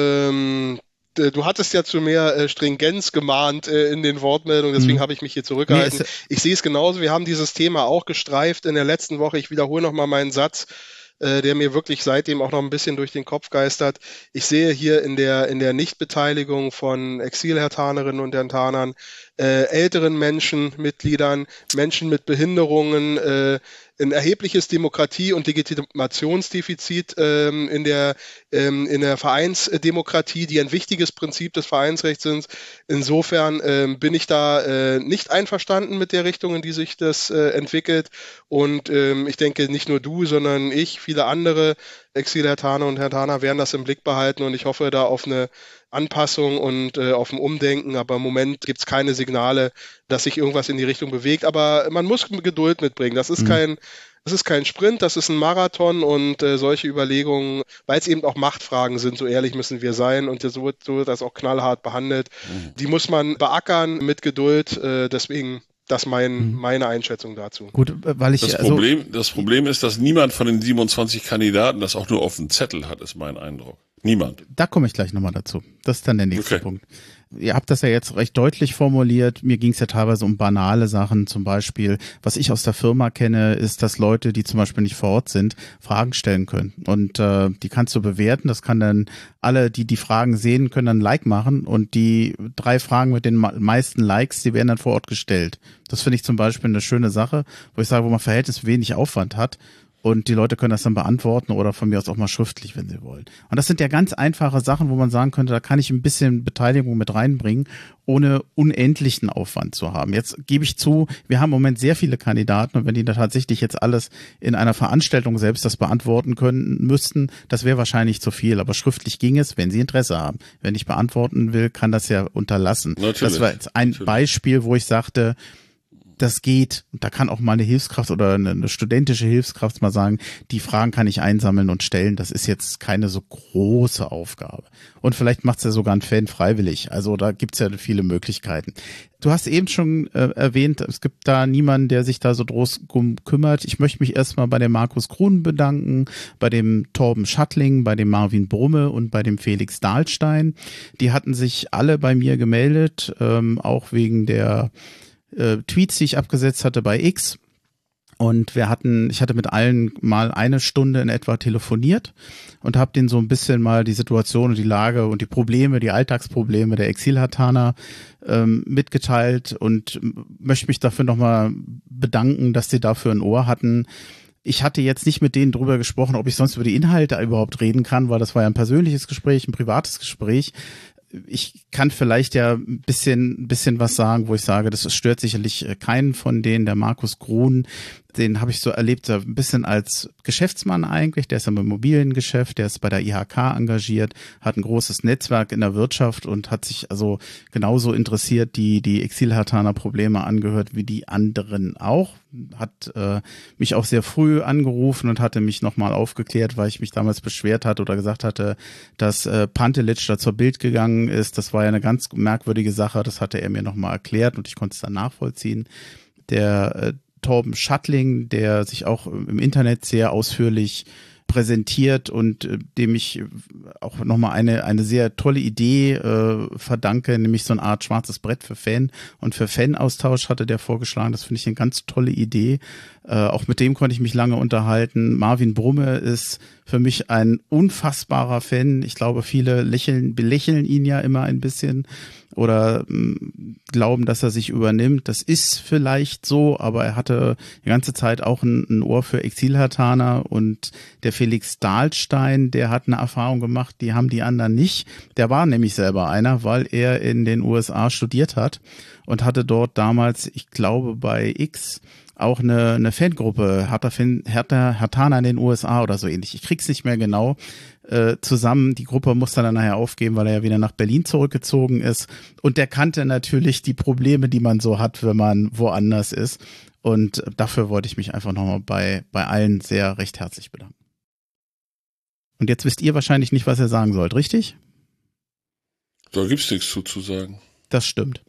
Du hattest ja zu mehr Stringenz gemahnt in den Wortmeldungen, deswegen habe ich mich hier zurückgehalten. Ich sehe es genauso, wir haben dieses Thema auch gestreift in der letzten Woche. Ich wiederhole nochmal meinen Satz, der mir wirklich seitdem auch noch ein bisschen durch den Kopf geistert. Ich sehe hier in der Nichtbeteiligung von Exil-Hertanerinnen und Hertanern, älteren Menschen, Mitgliedern, Menschen mit Behinderungen, ein erhebliches Demokratie- und Legitimationsdefizit in der Vereinsdemokratie, die ein wichtiges Prinzip des Vereinsrechts sind. Insofern bin ich da nicht einverstanden mit der Richtung, in die sich das entwickelt. Und ich denke, nicht nur du, sondern ich, viele andere Exil-Hertaner und Hertaner werden das im Blick behalten. Und ich hoffe da auf eine Anpassung und auf ein Umdenken, aber im Moment gibt es keine Signale, dass sich irgendwas in die Richtung bewegt, aber man muss Geduld mitbringen. Das ist kein Sprint, das ist ein Marathon und solche Überlegungen, weil es eben auch Machtfragen sind, so ehrlich müssen wir sein und so wird das auch knallhart behandelt. Die muss man beackern mit Geduld, deswegen das meine Einschätzung dazu. Gut, weil ich das Problem ist, dass niemand von den 27 Kandidaten das auch nur auf dem Zettel hat, ist mein Eindruck. Niemand. Da komme ich gleich nochmal dazu. Das ist dann der nächste Punkt. Ihr habt das ja jetzt recht deutlich formuliert. Mir ging es ja teilweise um banale Sachen. Zum Beispiel, was ich aus der Firma kenne, ist, dass Leute, die zum Beispiel nicht vor Ort sind, Fragen stellen können. Und die kannst du bewerten. Das kann dann alle, die die Fragen sehen, können dann ein Like machen. Und die 3 Fragen mit den meisten Likes, die werden dann vor Ort gestellt. Das finde ich zum Beispiel eine schöne Sache, wo ich sage, wo man verhältnismäßig wenig Aufwand hat. Und die Leute können das dann beantworten oder von mir aus auch mal schriftlich, wenn sie wollen. Und das sind ja ganz einfache Sachen, wo man sagen könnte, da kann ich ein bisschen Beteiligung mit reinbringen, ohne unendlichen Aufwand zu haben. Jetzt gebe ich zu, wir haben im Moment sehr viele Kandidaten und wenn die da tatsächlich jetzt alles in einer Veranstaltung selbst das beantworten können müssten, das wäre wahrscheinlich zu viel. Aber schriftlich ging es, wenn sie Interesse haben. Wenn ich beantworten will, kann das ja unterlassen. Natürlich. Das war jetzt ein Beispiel, wo ich sagte, das geht. Da kann auch mal eine Hilfskraft oder eine studentische Hilfskraft mal sagen, die Fragen kann ich einsammeln und stellen. Das ist jetzt keine so große Aufgabe. Und vielleicht macht es ja sogar ein Fan freiwillig. Also da gibt's ja viele Möglichkeiten. Du hast eben schon erwähnt, es gibt da niemanden, der sich da so groß kümmert. Ich möchte mich erstmal bei dem Markus Grun bedanken, bei dem Torben Schattling, bei dem Marvin Brumme und bei dem Felix Dahlstein. Die hatten sich alle bei mir gemeldet, auch wegen der Tweets, die ich abgesetzt hatte bei X. Und ich hatte mit allen mal eine Stunde in etwa telefoniert und habe denen so ein bisschen mal die Situation und die Lage und die Probleme, die Alltagsprobleme der Exil-Hatana mitgeteilt und möchte mich dafür nochmal bedanken, dass sie dafür ein Ohr hatten. Ich hatte jetzt nicht mit denen drüber gesprochen, ob ich sonst über die Inhalte überhaupt reden kann, weil das war ja ein persönliches Gespräch, ein privates Gespräch. Ich kann vielleicht ja ein bisschen was sagen, wo ich sage, das stört sicherlich keinen von denen. Der Markus Grun, den habe ich so erlebt, ein bisschen als Geschäftsmann eigentlich. Der ist im Immobiliengeschäft, der ist bei der IHK engagiert, hat ein großes Netzwerk in der Wirtschaft und hat sich also genauso interessiert, die Exil-Hatana Probleme angehört wie die anderen auch. Hat mich auch sehr früh angerufen und hatte mich nochmal aufgeklärt, weil ich mich damals beschwert hatte oder gesagt hatte, dass Pantelic da zur Bild gegangen ist. Das war ja eine ganz merkwürdige Sache. Das hatte er mir nochmal erklärt und ich konnte es dann nachvollziehen. Der Torben Schattling, der sich auch im Internet sehr ausführlich präsentiert und dem ich auch nochmal eine sehr tolle Idee verdanke, nämlich so eine Art schwarzes Brett für Fan und für Fanaustausch hatte der vorgeschlagen. Das finde ich eine ganz tolle Idee. Auch mit dem konnte ich mich lange unterhalten. Marvin Brumme ist für mich ein unfassbarer Fan. Ich glaube, viele belächeln ihn ja immer ein bisschen oder glauben, dass er sich übernimmt. Das ist vielleicht so, aber er hatte die ganze Zeit auch ein Ohr für Exil-Hatana und der Felix Dahlstein, der hat eine Erfahrung gemacht, die haben die anderen nicht. Der war nämlich selber einer, weil er in den USA studiert hat und hatte dort damals, ich glaube bei X, auch eine Fangruppe, Hatana in den USA oder so ähnlich. Ich krieg's nicht mehr genau zusammen. Die Gruppe musste dann nachher aufgeben, weil er ja wieder nach Berlin zurückgezogen ist. Und der kannte natürlich die Probleme, die man so hat, wenn man woanders ist. Und dafür wollte ich mich einfach nochmal bei allen sehr recht herzlich bedanken. Und jetzt wisst ihr wahrscheinlich nicht, was ihr sagen sollt, richtig? Da gibt's nichts zu sagen. Das stimmt.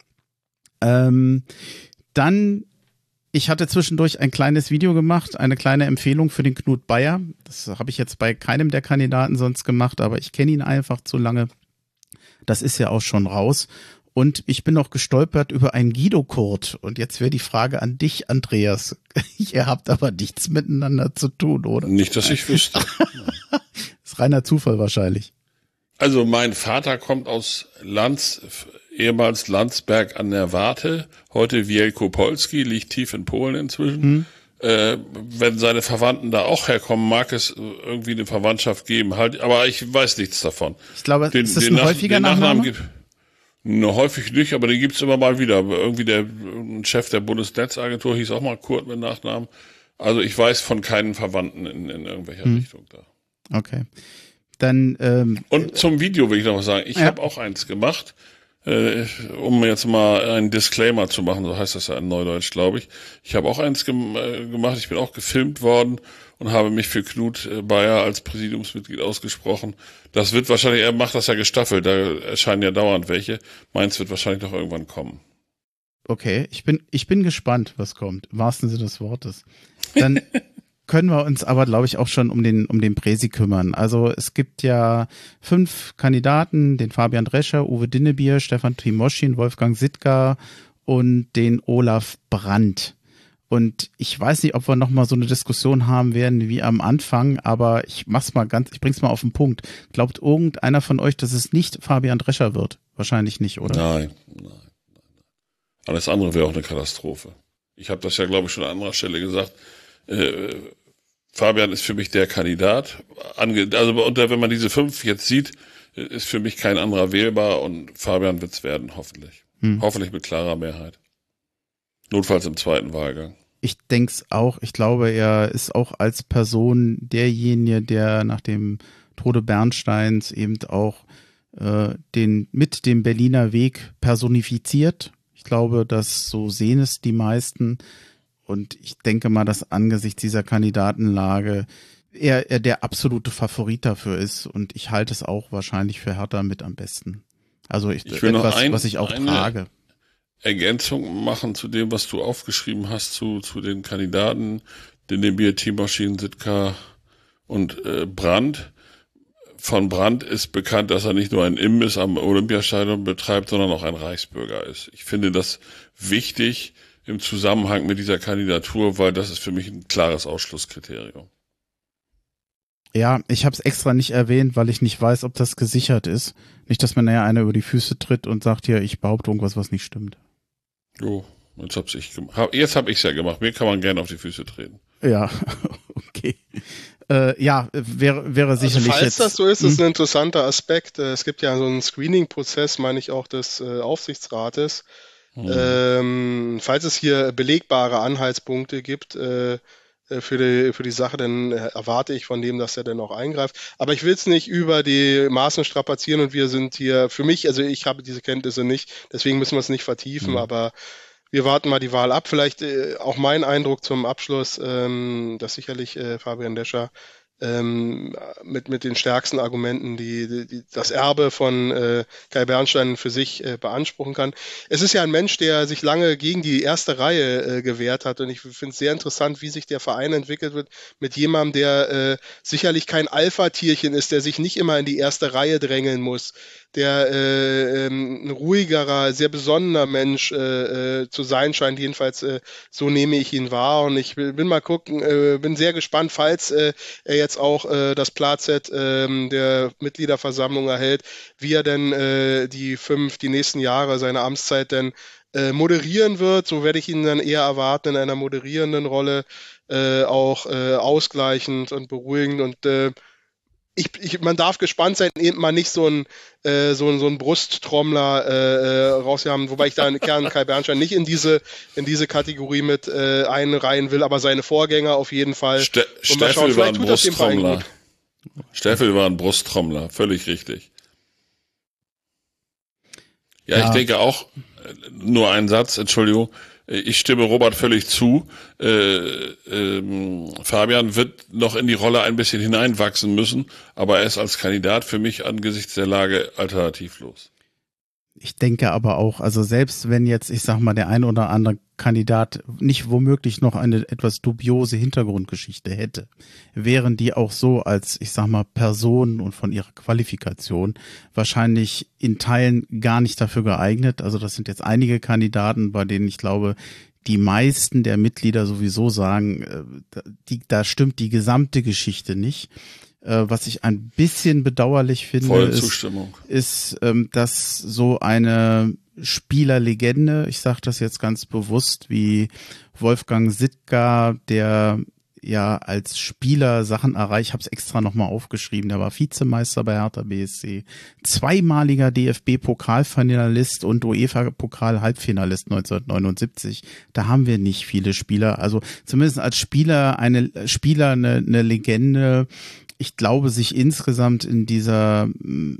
Dann ich hatte zwischendurch ein kleines Video gemacht, eine kleine Empfehlung für den Knut Bayer. Das habe ich jetzt bei keinem der Kandidaten sonst gemacht, aber ich kenne ihn einfach zu lange. Das ist ja auch schon raus. Und ich bin noch gestolpert über einen Guido Kurt. Und jetzt wäre die Frage an dich, Andreas. Ihr habt aber nichts miteinander zu tun, oder? Nicht, dass ich wüsste. Das ist reiner Zufall wahrscheinlich. Also mein Vater kommt aus ehemals Landsberg an der Warthe, heute Wielkopolski, liegt tief in Polen inzwischen. Wenn seine Verwandten da auch herkommen, mag es irgendwie eine Verwandtschaft geben, halt, aber ich weiß nichts davon. Ich glaube, ist das ein häufiger Nachname? Häufig nicht, aber den gibt's immer mal wieder. Irgendwie ein Chef der Bundesnetzagentur hieß auch mal Kurt mit Nachnamen. Also ich weiß von keinen Verwandten in irgendwelcher Richtung da. Okay. Dann und zum Video will ich noch was sagen. Ich habe auch eins gemacht. Um jetzt mal einen Disclaimer zu machen, so heißt das ja in Neudeutsch, glaube ich. Ich habe auch eins gemacht, ich bin auch gefilmt worden und habe mich für Knut Bayer als Präsidiumsmitglied ausgesprochen. Das wird wahrscheinlich, er macht das ja gestaffelt, da erscheinen ja dauernd welche. Meins wird wahrscheinlich noch irgendwann kommen. Okay, ich bin gespannt, was kommt, im wahrsten Sinne des Wortes. Dann können wir uns aber, glaube ich, auch schon um den Präsi kümmern. Also es gibt ja 5 Kandidaten, den Fabian Drescher, Uwe Dinnebier, Stefan Timoschin, Wolfgang Sittger und den Olaf Brandt. Und ich weiß nicht, ob wir nochmal so eine Diskussion haben werden wie am Anfang, aber ich bring's mal auf den Punkt. Glaubt irgendeiner von euch, dass es nicht Fabian Drescher wird? Wahrscheinlich nicht, oder? Nein. Alles andere wäre auch eine Katastrophe. Ich habe das ja, glaube ich, schon an anderer Stelle gesagt. Fabian ist für mich der Kandidat. Wenn man diese 5 jetzt sieht, ist für mich kein anderer wählbar und Fabian wird's werden, hoffentlich. Hoffentlich mit klarer Mehrheit. Notfalls im zweiten Wahlgang. Ich denk's auch. Ich glaube, er ist auch als Person derjenige, der nach dem Tode Bernsteins eben auch mit dem Berliner Weg personifiziert. Ich glaube, so sehen es die meisten. Und ich denke mal, dass angesichts dieser Kandidatenlage er der absolute Favorit dafür ist. Und ich halte es auch wahrscheinlich für Hertha mit am besten. Also ich will etwas, was ich auch trage. Ergänzung machen zu dem, was du aufgeschrieben hast, zu den Kandidaten, Dinnebier, Timoschin, Sittger und Brandt. Von Brandt ist bekannt, dass er nicht nur ein Imbiss am Olympiastadion betreibt, sondern auch ein Reichsbürger ist. Ich finde das wichtig im Zusammenhang mit dieser Kandidatur, weil das ist für mich ein klares Ausschlusskriterium. Ja, ich habe es extra nicht erwähnt, weil ich nicht weiß, ob das gesichert ist. Nicht, dass mir nachher einer über die Füße tritt und sagt, hier, ich behaupte irgendwas, was nicht stimmt. Jo, jetzt habe ich es ja gemacht. Mir kann man gerne auf die Füße treten. Ja, okay. Ja, wäre sicherlich falls jetzt. Falls das so ist, ist ein interessanter Aspekt. Es gibt ja so einen Screening-Prozess, meine ich auch, des Aufsichtsrates. Falls es hier belegbare Anhaltspunkte gibt für die Sache, dann erwarte ich von dem, dass er dann auch eingreift. Aber ich will es nicht über die Maßen strapazieren und wir sind hier, für mich, also ich habe diese Kenntnisse nicht, deswegen müssen wir es nicht vertiefen, aber wir warten mal die Wahl ab. Vielleicht auch mein Eindruck zum Abschluss, dass sicherlich Fabian Lescher mit den stärksten Argumenten die das Erbe von Kai Bernstein für sich beanspruchen kann. Es ist ja ein Mensch, der sich lange gegen die erste Reihe gewehrt hat und ich finde es sehr interessant, wie sich der Verein entwickelt wird mit jemandem, der sicherlich kein Alpha-Tierchen ist, der sich nicht immer in die erste Reihe drängeln muss, der ein ruhigerer, sehr besonnener Mensch zu sein scheint, jedenfalls so nehme ich ihn wahr und ich bin mal gucken, bin sehr gespannt, falls er jetzt auch das Platset der Mitgliederversammlung erhält, wie er denn die nächsten Jahre seiner Amtszeit denn moderieren wird. So werde ich ihn dann eher erwarten in einer moderierenden Rolle, auch ausgleichend und beruhigend und man darf gespannt sein, eben mal nicht so ein Brusttrommler raushaben, wobei ich da in Kern Kai Bernstein nicht in diese Kategorie mit einreihen will, aber seine Vorgänger auf jeden Fall. Steffel war ein Brusttrommler. Steffel war ein Brusttrommler, völlig richtig. Ja, ich denke auch, nur einen Satz, Entschuldigung, ich stimme Robert völlig zu. Fabian wird noch in die Rolle ein bisschen hineinwachsen müssen, aber er ist als Kandidat für mich angesichts der Lage alternativlos. Ich denke aber auch, also selbst wenn jetzt, ich sag mal, der ein oder andere Kandidat nicht womöglich noch eine etwas dubiose Hintergrundgeschichte hätte, wären die auch so als, ich sag mal, Personen und von ihrer Qualifikation wahrscheinlich in Teilen gar nicht dafür geeignet. Also das sind jetzt einige Kandidaten, bei denen ich glaube, die meisten der Mitglieder sowieso sagen, da stimmt die gesamte Geschichte nicht. Was ich ein bisschen bedauerlich finde, ist, dass so eine Spielerlegende, ich sage das jetzt ganz bewusst, wie Wolfgang Sittger, der ja als Spieler Sachen erreicht, ich habe es extra nochmal aufgeschrieben, der war Vizemeister bei Hertha BSC, zweimaliger DFB-Pokalfinalist und UEFA-Pokal-Halbfinalist 1979. Da haben wir nicht viele Spieler, also zumindest als Spieler eine Legende. Ich glaube, sich insgesamt in dieser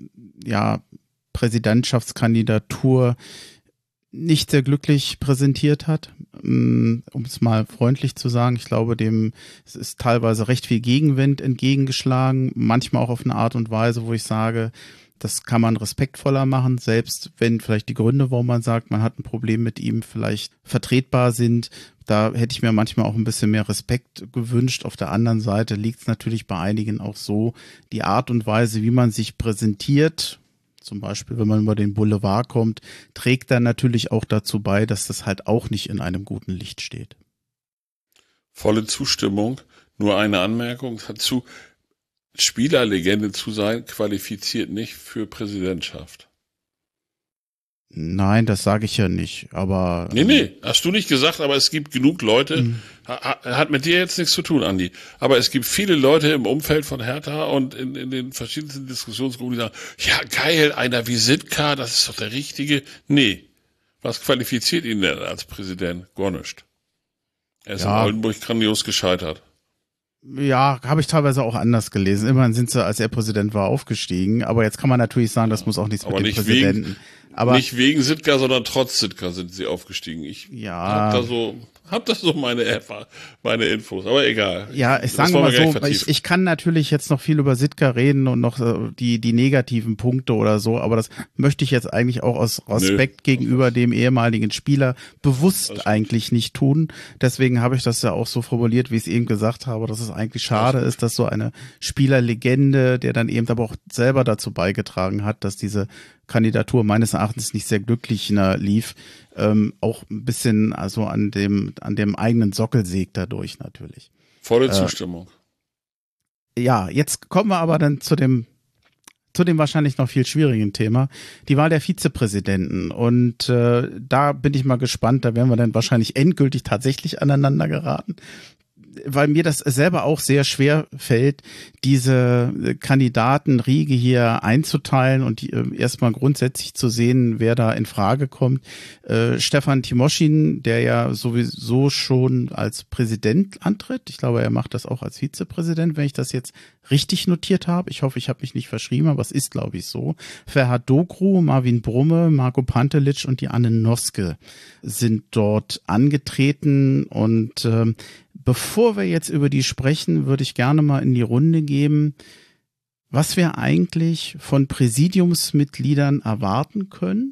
Präsidentschaftskandidatur nicht sehr glücklich präsentiert hat, um es mal freundlich zu sagen. Ich glaube, es ist teilweise recht viel Gegenwind entgegengeschlagen, manchmal auch auf eine Art und Weise, wo ich sage, das kann man respektvoller machen, selbst wenn vielleicht die Gründe, warum man sagt, man hat ein Problem mit ihm, vielleicht vertretbar sind. Da hätte ich mir manchmal auch ein bisschen mehr Respekt gewünscht. Auf der anderen Seite liegt es natürlich bei einigen auch so, die Art und Weise, wie man sich präsentiert, zum Beispiel, wenn man über den Boulevard kommt, trägt dann natürlich auch dazu bei, dass das halt auch nicht in einem guten Licht steht. Volle Zustimmung. Nur eine Anmerkung dazu. Spielerlegende zu sein, qualifiziert nicht für Präsidentschaft. Nein, das sage ich ja nicht, aber... Nee, hast du nicht gesagt, aber es gibt genug Leute, hat mit dir jetzt nichts zu tun, Andi, aber es gibt viele Leute im Umfeld von Hertha und in den verschiedensten Diskussionsgruppen, die sagen, ja geil, einer wie Sitka, das ist doch der Richtige. Nee, was qualifiziert ihn denn als Präsident? Gar nicht. Er ist in Oldenburg grandios gescheitert. Ja, habe ich teilweise auch anders gelesen. Immerhin sind sie, als er Präsident war, aufgestiegen. Aber jetzt kann man natürlich sagen, das muss auch nichts mit dem Präsidenten. Aber nicht wegen Sitka, sondern trotz Sitka sind sie aufgestiegen. Ich hab da so meine Infos, aber egal. Ja, ich sage mal so, ich kann natürlich jetzt noch viel über Sitka reden und noch die negativen Punkte oder so, aber das möchte ich jetzt eigentlich auch aus Respekt gegenüber dem ehemaligen Spieler bewusst eigentlich nicht tun. Deswegen habe ich das ja auch so formuliert, wie ich es eben gesagt habe, dass es eigentlich schade ist, dass so eine Spielerlegende, der dann eben aber auch selber dazu beigetragen hat, dass diese Kandidatur meines Erachtens nicht sehr glücklich lief. Auch ein bisschen also an dem eigenen Sockel sägt dadurch natürlich. Volle Zustimmung. Ja, jetzt kommen wir aber dann zu dem wahrscheinlich noch viel schwierigen Thema, die Wahl der Vizepräsidenten. Und da bin ich mal gespannt, da werden wir dann wahrscheinlich endgültig tatsächlich aneinander geraten, weil mir das selber auch sehr schwer fällt, diese Kandidatenriege hier einzuteilen und erstmal grundsätzlich zu sehen, wer da in Frage kommt. Stefan Timoschin, der ja sowieso schon als Präsident antritt. Ich glaube, er macht das auch als Vizepräsident, wenn ich das jetzt richtig notiert habe. Ich hoffe, ich habe mich nicht verschrieben, aber es ist, glaube ich, so. Ferhat Dokru, Marvin Brumme, Marco Pantelic und die Anne Noske sind dort angetreten. Und bevor wir jetzt über die sprechen, würde ich gerne mal in die Runde geben, was wir eigentlich von Präsidiumsmitgliedern erwarten können,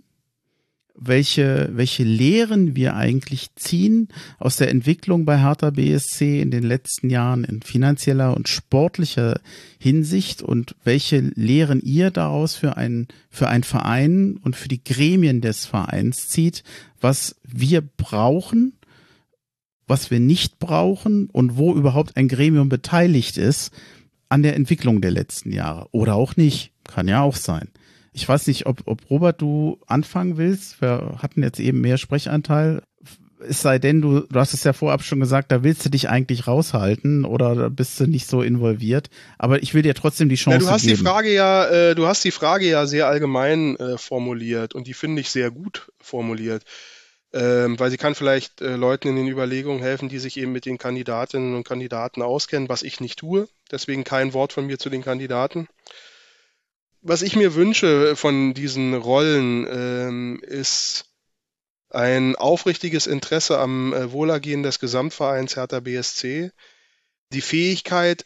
welche Lehren wir eigentlich ziehen aus der Entwicklung bei Hertha BSC in den letzten Jahren in finanzieller und sportlicher Hinsicht und welche Lehren ihr daraus für einen Verein und für die Gremien des Vereins zieht, was wir brauchen, was wir nicht brauchen und wo überhaupt ein Gremium beteiligt ist an der Entwicklung der letzten Jahre. Oder auch nicht. Kann ja auch sein. Ich weiß nicht, ob Robert, du anfangen willst. Wir hatten jetzt eben mehr Sprechanteil. Es sei denn, du hast es ja vorab schon gesagt, da willst du dich eigentlich raushalten oder bist du nicht so involviert. Aber ich will dir trotzdem die Chance geben. Du hast die Frage ja sehr allgemein formuliert und die finde ich sehr gut formuliert. Weil sie kann vielleicht Leuten in den Überlegungen helfen, die sich eben mit den Kandidatinnen und Kandidaten auskennen, was ich nicht tue. Deswegen kein Wort von mir zu den Kandidaten. Was ich mir wünsche von diesen Rollen, ist ein aufrichtiges Interesse am Wohlergehen des Gesamtvereins Hertha BSC, die Fähigkeit,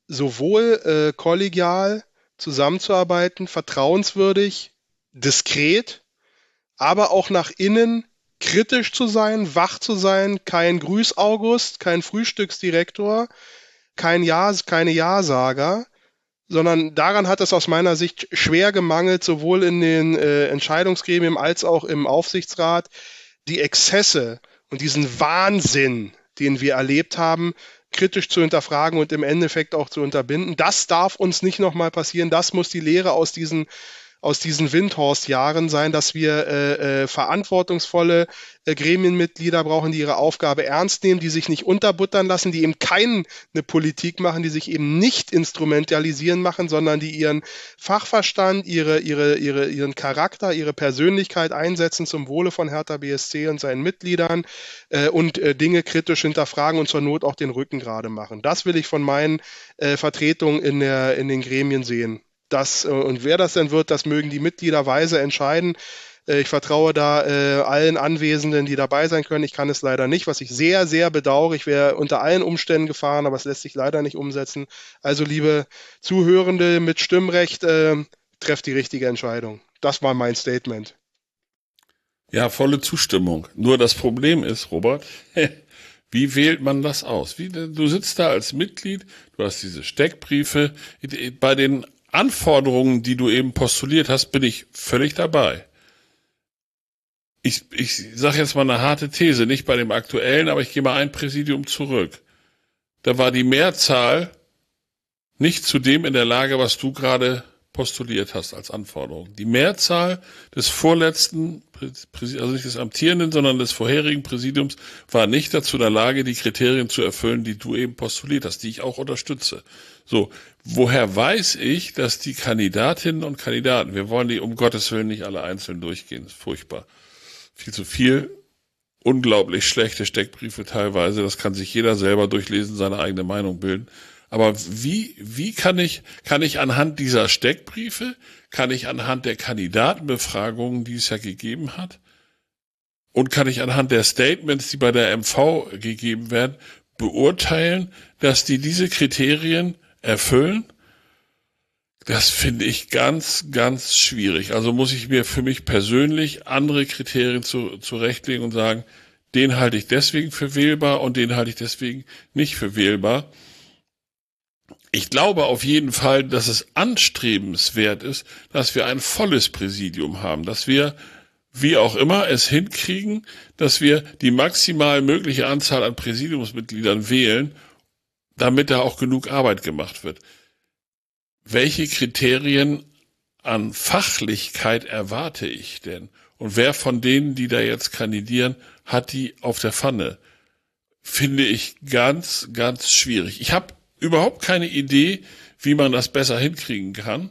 sowohl kollegial zusammenzuarbeiten, vertrauenswürdig, diskret, aber auch nach innen kritisch zu sein, wach zu sein, kein Grüß-August, kein Frühstücksdirektor, keine Ja-Sager, sondern daran hat es aus meiner Sicht schwer gemangelt, sowohl in den Entscheidungsgremien als auch im Aufsichtsrat, die Exzesse und diesen Wahnsinn, den wir erlebt haben, kritisch zu hinterfragen und im Endeffekt auch zu unterbinden. Das darf uns nicht nochmal passieren. Das muss die Lehre aus diesen Windhorst-Jahren sein, dass wir verantwortungsvolle Gremienmitglieder brauchen, die ihre Aufgabe ernst nehmen, die sich nicht unterbuttern lassen, die eben keine Politik machen, die sich eben nicht instrumentalisieren machen, sondern die ihren Fachverstand, ihren Charakter, ihre Persönlichkeit einsetzen zum Wohle von Hertha BSC und seinen Mitgliedern und Dinge kritisch hinterfragen und zur Not auch den Rücken gerade machen. Das will ich von meinen Vertretungen in den Gremien sehen. Und wer das denn wird, das mögen die Mitglieder weise entscheiden. Ich vertraue da allen Anwesenden, die dabei sein können. Ich kann es leider nicht, was ich sehr, sehr bedauere. Ich wäre unter allen Umständen gefahren, aber es lässt sich leider nicht umsetzen. Also liebe Zuhörende mit Stimmrecht, trefft die richtige Entscheidung. Das war mein Statement. Ja, volle Zustimmung. Nur das Problem ist, Robert, wie wählt man das aus? Du sitzt da als Mitglied, du hast diese Steckbriefe. Bei den Anforderungen, die du eben postuliert hast, bin ich völlig dabei. Ich sage jetzt mal eine harte These, nicht bei dem aktuellen, aber ich gehe mal ein Präsidium zurück. Da war die Mehrzahl nicht zu dem in der Lage, was du gerade postuliert hast als Anforderung. Die Mehrzahl des vorletzten, also nicht des amtierenden, sondern des vorherigen Präsidiums war nicht dazu in der Lage, die Kriterien zu erfüllen, die du eben postuliert hast, die ich auch unterstütze. So, woher weiß ich, dass die Kandidatinnen und Kandidaten, wir wollen die um Gottes Willen nicht alle einzeln durchgehen, das ist furchtbar. Viel zu viel, unglaublich schlechte Steckbriefe teilweise, das kann sich jeder selber durchlesen, seine eigene Meinung bilden. Aber wie kann ich anhand dieser Steckbriefe, kann ich anhand der Kandidatenbefragungen, die es ja gegeben hat, und kann ich anhand der Statements, die bei der MV gegeben werden, beurteilen, dass die diese Kriterien erfüllen? Das finde ich ganz, ganz schwierig. Also muss ich mir für mich persönlich andere Kriterien zurechtlegen und sagen, den halte ich deswegen für wählbar und den halte ich deswegen nicht für wählbar. Ich glaube auf jeden Fall, dass es anstrebenswert ist, dass wir ein volles Präsidium haben, dass wir, wie auch immer, es hinkriegen, dass wir die maximal mögliche Anzahl an Präsidiumsmitgliedern wählen, damit da auch genug Arbeit gemacht wird. Welche Kriterien an Fachlichkeit erwarte ich denn? Und wer von denen, die da jetzt kandidieren, hat die auf der Pfanne? Finde ich ganz, ganz schwierig. Ich habe überhaupt keine Idee, wie man das besser hinkriegen kann.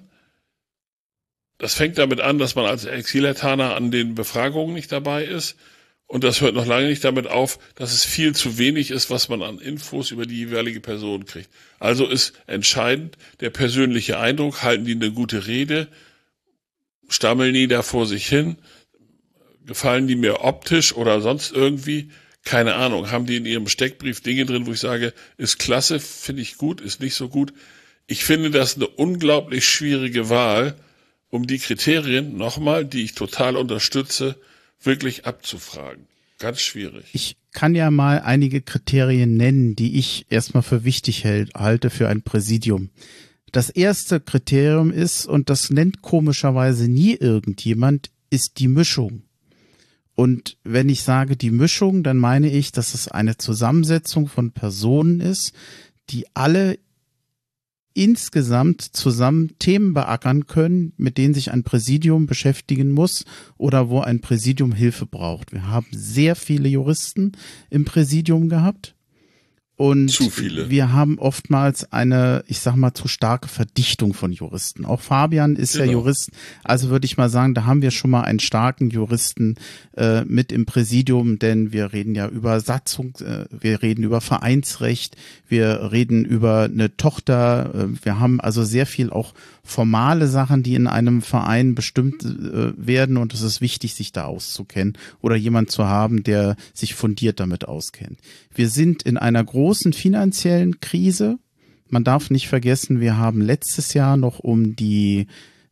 Das fängt damit an, dass man als Exillertaner an den Befragungen nicht dabei ist. Und das hört noch lange nicht damit auf, dass es viel zu wenig ist, was man an Infos über die jeweilige Person kriegt. Also ist entscheidend der persönliche Eindruck, halten die eine gute Rede, stammeln die da vor sich hin, gefallen die mir optisch oder sonst irgendwie, keine Ahnung, haben die in ihrem Steckbrief Dinge drin, wo ich sage, ist klasse, finde ich gut, ist nicht so gut. Ich finde das eine unglaublich schwierige Wahl, um die Kriterien, nochmal, die ich total unterstütze, wirklich abzufragen. Ganz schwierig. Ich kann ja mal einige Kriterien nennen, die ich erstmal für wichtig halte für ein Präsidium. Das erste Kriterium ist, und das nennt komischerweise nie irgendjemand, ist die Mischung. Und wenn ich sage die Mischung, dann meine ich, dass es eine Zusammensetzung von Personen ist, die alle insgesamt zusammen Themen beackern können, mit denen sich ein Präsidium beschäftigen muss oder wo ein Präsidium Hilfe braucht. Wir haben sehr viele Juristen im Präsidium gehabt. Und zu viele. Wir haben oftmals eine, ich sag mal, zu starke Verdichtung von Juristen. Auch Fabian ist ja Jurist, also würde ich mal sagen, da haben wir schon mal einen starken Juristen mit im Präsidium, denn wir reden ja über Satzung, wir reden über Vereinsrecht, wir reden über eine Tochter, wir haben also sehr viel auch formale Sachen, die in einem Verein bestimmt werden, und es ist wichtig, sich da auszukennen oder jemand zu haben, der sich fundiert damit auskennt. Wir sind in einer großen finanziellen Krise. Man darf nicht vergessen, wir haben letztes Jahr noch um die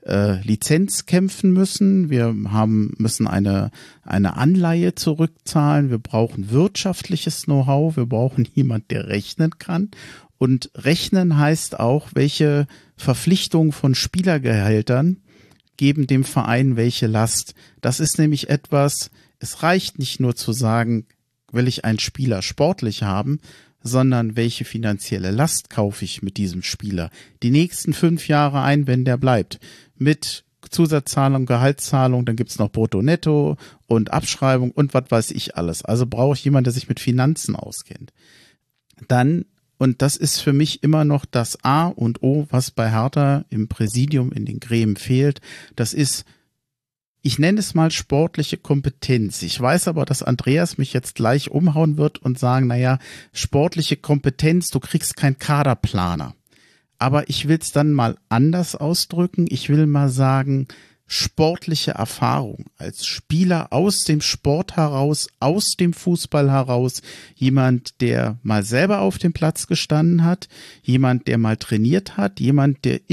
Lizenz kämpfen müssen. Wir müssen eine Anleihe zurückzahlen. Wir brauchen wirtschaftliches Know-how. Wir brauchen jemand, der rechnen kann. Und rechnen heißt auch, welche Verpflichtungen von Spielergehältern geben dem Verein welche Last. Das ist nämlich etwas, es reicht nicht nur zu sagen, will ich einen Spieler sportlich haben, sondern welche finanzielle Last kaufe ich mit diesem Spieler die nächsten 5 Jahre ein, wenn der bleibt. Mit Zusatzzahlung, Gehaltszahlung, dann gibt's noch Brutto, Netto und Abschreibung und was weiß ich alles. Also brauche ich jemanden, der sich mit Finanzen auskennt. Dann, und das ist für mich immer noch das A und O, was bei Hertha im Präsidium, in den Gremien fehlt, das ist, ich nenne es mal sportliche Kompetenz. Ich weiß aber, dass Andreas mich jetzt gleich umhauen wird und sagen, naja, sportliche Kompetenz, du kriegst keinen Kaderplaner. Aber ich will es dann mal anders ausdrücken. Ich will mal sagen, sportliche Erfahrung als Spieler aus dem Sport heraus, aus dem Fußball heraus, jemand, der mal selber auf dem Platz gestanden hat, jemand, der mal trainiert hat, jemand, der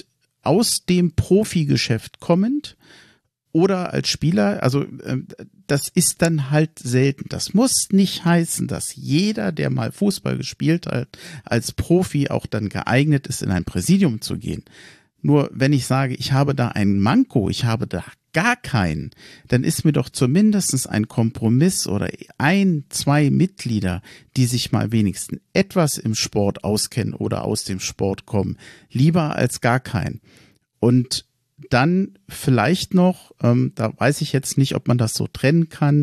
aus dem Profigeschäft kommend oder als Spieler, also das ist dann halt selten. Das muss nicht heißen, dass jeder, der mal Fußball gespielt hat, als Profi auch dann geeignet ist, in ein Präsidium zu gehen. Nur wenn ich sage, ich habe da einen Manko, ich habe da gar keinen, dann ist mir doch zumindest ein Kompromiss oder 1, 2 Mitglieder, die sich mal wenigstens etwas im Sport auskennen oder aus dem Sport kommen, lieber als gar keinen. Und dann vielleicht noch, da weiß ich jetzt nicht, ob man das so trennen kann.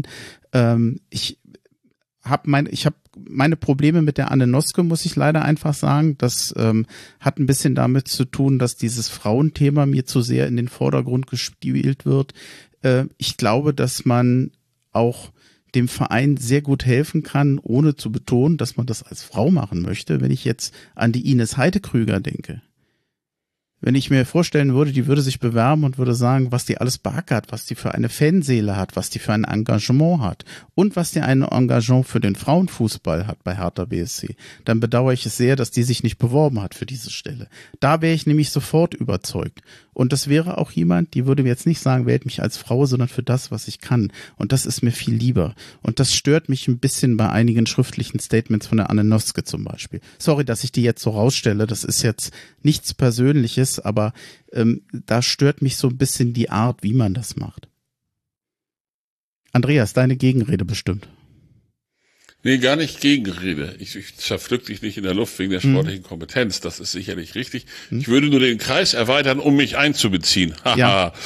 Ich habe meine Probleme mit der Anne Noske, muss ich leider einfach sagen. Das hat ein bisschen damit zu tun, dass dieses Frauenthema mir zu sehr in den Vordergrund gespielt wird. Ich glaube, dass man auch dem Verein sehr gut helfen kann, ohne zu betonen, dass man das als Frau machen möchte. Wenn ich jetzt an die Ines Heidekrüger denke. Wenn ich mir vorstellen würde, die würde sich bewerben und würde sagen, was die alles beackert, was die für eine Fanseele hat, was die für ein Engagement hat und was die ein Engagement für den Frauenfußball hat bei Hertha BSC, dann bedauere ich es sehr, dass die sich nicht beworben hat für diese Stelle. Da wäre ich nämlich sofort überzeugt. Und das wäre auch jemand, die würde mir jetzt nicht sagen, wählt mich als Frau, sondern für das, was ich kann. Und das ist mir viel lieber. Und das stört mich ein bisschen bei einigen schriftlichen Statements von der Anne Noske zum Beispiel. Sorry, dass ich die jetzt so rausstelle. Das ist jetzt nichts Persönliches, aber da stört mich so ein bisschen die Art, wie man das macht. Andreas, deine Gegenrede bestimmt. Nee, gar nicht Gegenrede. Ich zerpflück dich nicht in der Luft wegen der sportlichen Kompetenz. Das ist sicherlich richtig. Ich würde nur den Kreis erweitern, um mich einzubeziehen. Ja.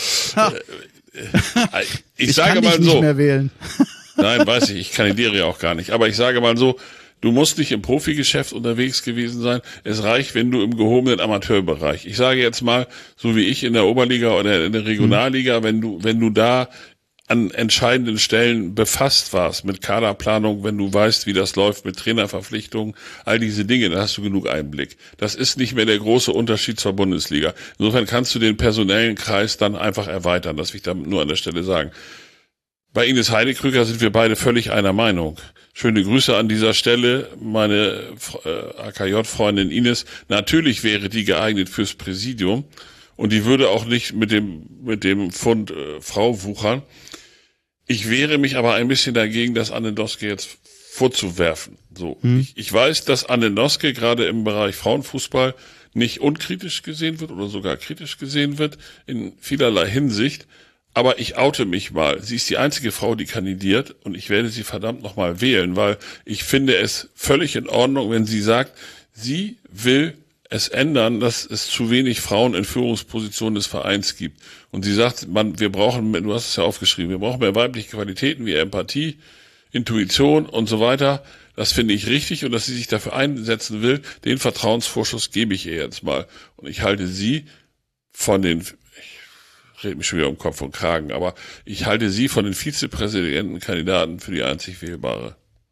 Ich sage mal so. Nicht mehr wählen. Nein, weiß ich kandidiere ja auch gar nicht. Aber ich sage mal so, du musst nicht im Profigeschäft unterwegs gewesen sein. Es reicht, wenn du im gehobenen Amateurbereich. Ich sage jetzt mal, so wie ich in der Oberliga oder in der Regionalliga, wenn du da an entscheidenden Stellen befasst warst mit Kaderplanung, wenn du weißt, wie das läuft mit Trainerverpflichtungen, all diese Dinge, da hast du genug Einblick. Das ist nicht mehr der große Unterschied zur Bundesliga. Insofern kannst du den personellen Kreis dann einfach erweitern, das will ich damit nur an der Stelle sagen. Bei Ines Heidekrüger sind wir beide völlig einer Meinung. Schöne Grüße an dieser Stelle, meine AKJ-Freundin Ines. Natürlich wäre die geeignet fürs Präsidium und die würde auch nicht mit dem Pfund Frau wuchern. Ich wehre mich aber ein bisschen dagegen, das Anne Noske jetzt vorzuwerfen. So, ich weiß, dass Anne Noske gerade im Bereich Frauenfußball nicht unkritisch gesehen wird oder sogar kritisch gesehen wird in vielerlei Hinsicht. Aber ich oute mich mal. Sie ist die einzige Frau, die kandidiert und ich werde sie verdammt nochmal wählen, weil ich finde es völlig in Ordnung, wenn sie sagt, sie will es ändern, dass es zu wenig Frauen in Führungspositionen des Vereins gibt. Und sie sagt, wir brauchen, du hast es ja aufgeschrieben, wir brauchen mehr weibliche Qualitäten wie Empathie, Intuition und so weiter. Das finde ich richtig und dass sie sich dafür einsetzen will, den Vertrauensvorschuss gebe ich ihr jetzt mal. Und ich halte sie von den, ich rede mich schon wieder um Kopf und Kragen, aber ich halte sie von den Vizepräsidentenkandidaten für die einzig wählbare.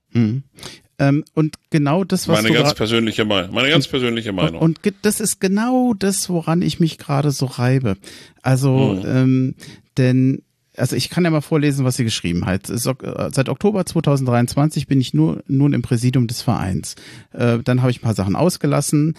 Und genau das, was meine ganz persönliche Meinung. Und das ist genau das, woran ich mich gerade so reibe. Also, ich kann ja mal vorlesen, was sie geschrieben hat. Seit Oktober 2023 bin ich nun im Präsidium des Vereins. Dann habe ich ein paar Sachen ausgelassen.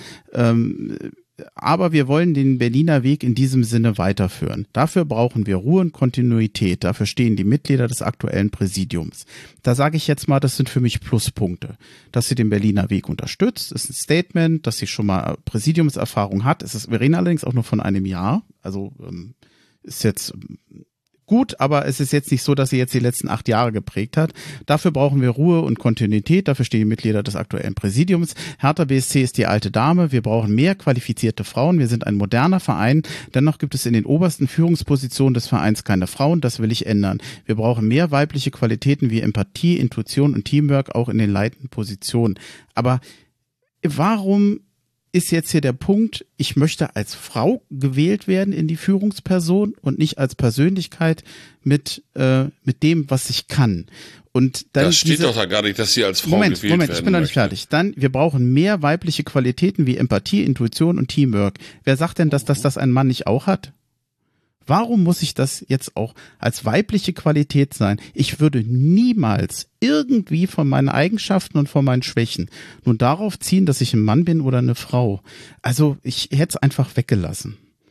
Aber wir wollen den Berliner Weg in diesem Sinne weiterführen. Dafür brauchen wir Ruhe und Kontinuität. Dafür stehen die Mitglieder des aktuellen Präsidiums. Da sage ich jetzt mal, das sind für mich Pluspunkte. Dass sie den Berliner Weg unterstützt, ist ein Statement, dass sie schon mal Präsidiumserfahrung hat. Wir reden allerdings auch nur von einem Jahr. Also ist jetzt gut, aber es ist jetzt nicht so, dass sie jetzt die letzten 8 Jahre geprägt hat. Dafür brauchen wir Ruhe und Kontinuität. Dafür stehen die Mitglieder des aktuellen Präsidiums. Hertha BSC ist die alte Dame. Wir brauchen mehr qualifizierte Frauen. Wir sind ein moderner Verein. Dennoch gibt es in den obersten Führungspositionen des Vereins keine Frauen. Das will ich ändern. Wir brauchen mehr weibliche Qualitäten wie Empathie, Intuition und Teamwork auch in den leitenden Positionen. Aber warum ist jetzt hier der Punkt, ich möchte als Frau gewählt werden in die Führungsperson und nicht als Persönlichkeit mit dem, was ich kann. Und dann das steht doch da gar nicht, dass sie als Frau gewählt werden. Moment, ich bin noch nicht fertig. Dann, wir brauchen mehr weibliche Qualitäten wie Empathie, Intuition und Teamwork. Wer sagt denn, dass das ein Mann nicht auch hat? Warum muss ich das jetzt auch als weibliche Qualität sein? Ich würde niemals irgendwie von meinen Eigenschaften und von meinen Schwächen nun darauf ziehen, dass ich ein Mann bin oder eine Frau. Also ich hätte es einfach weggelassen.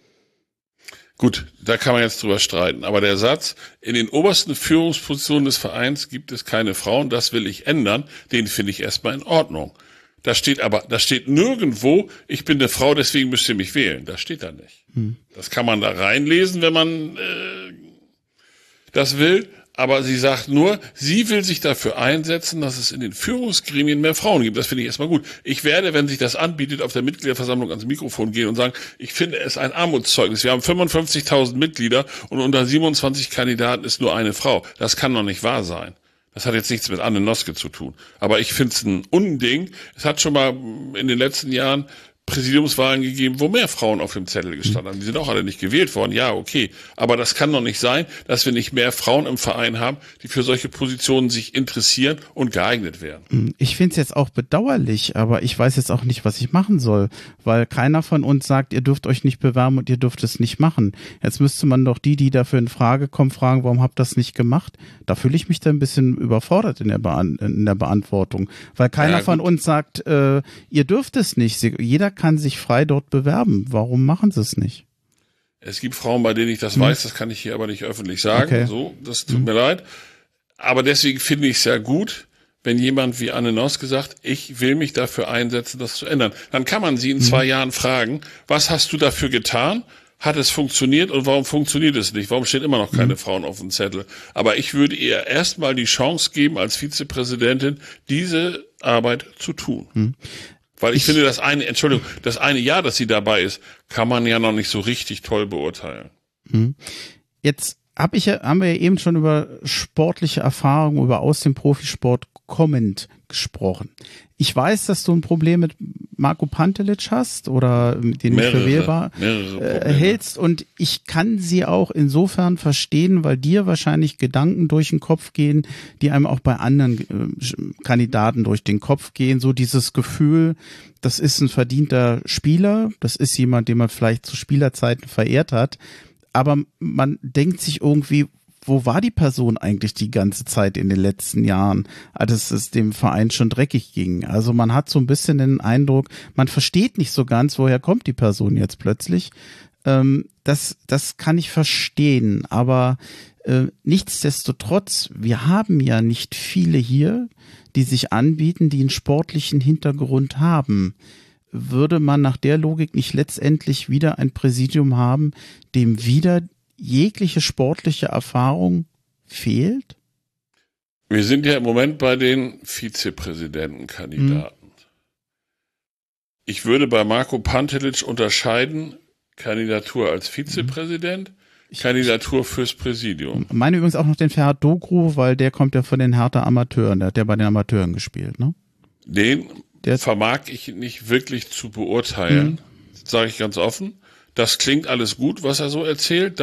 Gut, da kann man jetzt drüber streiten. Aber der Satz, in den obersten Führungspositionen des Vereins gibt es keine Frauen, das will ich ändern, den finde ich erstmal in Ordnung. Da steht nirgendwo, ich bin eine Frau, deswegen müsst ihr mich wählen. Das steht da nicht. Das kann man da reinlesen, wenn man das will. Aber sie sagt nur, sie will sich dafür einsetzen, dass es in den Führungsgremien mehr Frauen gibt. Das finde ich erstmal gut. Ich werde, wenn sich das anbietet, auf der Mitgliederversammlung ans Mikrofon gehen und sagen, ich finde es ein Armutszeugnis. Wir haben 55.000 Mitglieder und unter 27 Kandidaten ist nur eine Frau. Das kann doch nicht wahr sein. Das hat jetzt nichts mit Anne Noske zu tun. Aber ich finde es ein Unding. Es hat schon mal in den letzten Jahren Präsidiumswahlen gegeben, wo mehr Frauen auf dem Zettel gestanden haben. Die sind auch alle nicht gewählt worden. Ja, okay. Aber das kann doch nicht sein, dass wir nicht mehr Frauen im Verein haben, die für solche Positionen sich interessieren und geeignet werden. Ich finde es jetzt auch bedauerlich, aber ich weiß jetzt auch nicht, was ich machen soll, weil keiner von uns sagt, ihr dürft euch nicht bewerben und ihr dürft es nicht machen. Jetzt müsste man doch die dafür in Frage kommen, fragen, warum habt ihr das nicht gemacht? Da fühle ich mich da ein bisschen überfordert in der Beantwortung, weil keiner von uns sagt, ihr dürft es nicht. Jeder kann sich frei dort bewerben. Warum machen sie es nicht? Es gibt Frauen, bei denen ich das weiß, das kann ich hier aber nicht öffentlich sagen. Okay. So, das tut mir leid. Aber deswegen finde ich es sehr gut, wenn jemand wie Anne Noske sagt, ich will mich dafür einsetzen, das zu ändern. Dann kann man sie in 2 Jahren fragen, was hast du dafür getan? Hat es funktioniert und warum funktioniert es nicht? Warum stehen immer noch keine Frauen auf dem Zettel? Aber ich würde ihr erstmal die Chance geben, als Vizepräsidentin diese Arbeit zu tun. Weil ich finde, das eine Jahr, dass sie dabei ist, kann man ja noch nicht so richtig toll beurteilen. Jetzt haben wir ja eben schon über sportliche Erfahrungen, über aus dem Profisport kommend gesprochen. Ich weiß, dass du ein Problem mit Marko Pantelic hast oder den nicht für wählbar hältst, und ich kann sie auch insofern verstehen, weil dir wahrscheinlich Gedanken durch den Kopf gehen, die einem auch bei anderen Kandidaten durch den Kopf gehen, so dieses Gefühl, das ist ein verdienter Spieler, das ist jemand, den man vielleicht zu Spielerzeiten verehrt hat, aber man denkt sich irgendwie, wo war die Person eigentlich die ganze Zeit in den letzten Jahren, als es dem Verein schon dreckig ging? Also man hat so ein bisschen den Eindruck, man versteht nicht so ganz, woher kommt die Person jetzt plötzlich. Das kann ich verstehen, aber nichtsdestotrotz, wir haben ja nicht viele hier, die sich anbieten, die einen sportlichen Hintergrund haben. Würde man nach der Logik nicht letztendlich wieder ein Präsidium haben, dem wieder jegliche sportliche Erfahrung fehlt? Wir sind ja im Moment bei den Vizepräsidentenkandidaten. Ich würde bei Marko Pantelic unterscheiden, Kandidatur als Vizepräsident, Kandidatur fürs Präsidium. Meine übrigens auch noch den Ferhat Dogru, weil der kommt ja von den Hertha Amateuren, der hat ja bei den Amateuren gespielt, ne? Den vermag ich nicht wirklich zu beurteilen, sage ich ganz offen. Das klingt alles gut, was er so erzählt.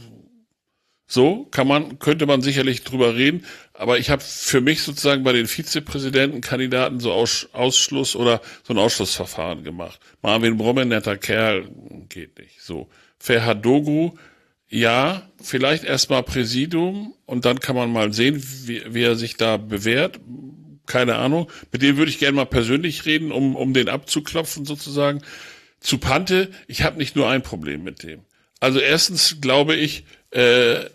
Könnte man sicherlich drüber reden. Aber ich habe für mich sozusagen bei den Vizepräsidentenkandidaten so Ausschluss oder so ein Ausschlussverfahren gemacht. Marvin Bromme, netter Kerl, geht nicht. So. Ferhat Dogru, ja, vielleicht erstmal Präsidium und dann kann man mal sehen, wie er sich da bewährt. Keine Ahnung. Mit dem würde ich gerne mal persönlich reden, um den abzuklopfen sozusagen. Zu Pante, ich habe nicht nur ein Problem mit dem. Also erstens glaube ich, er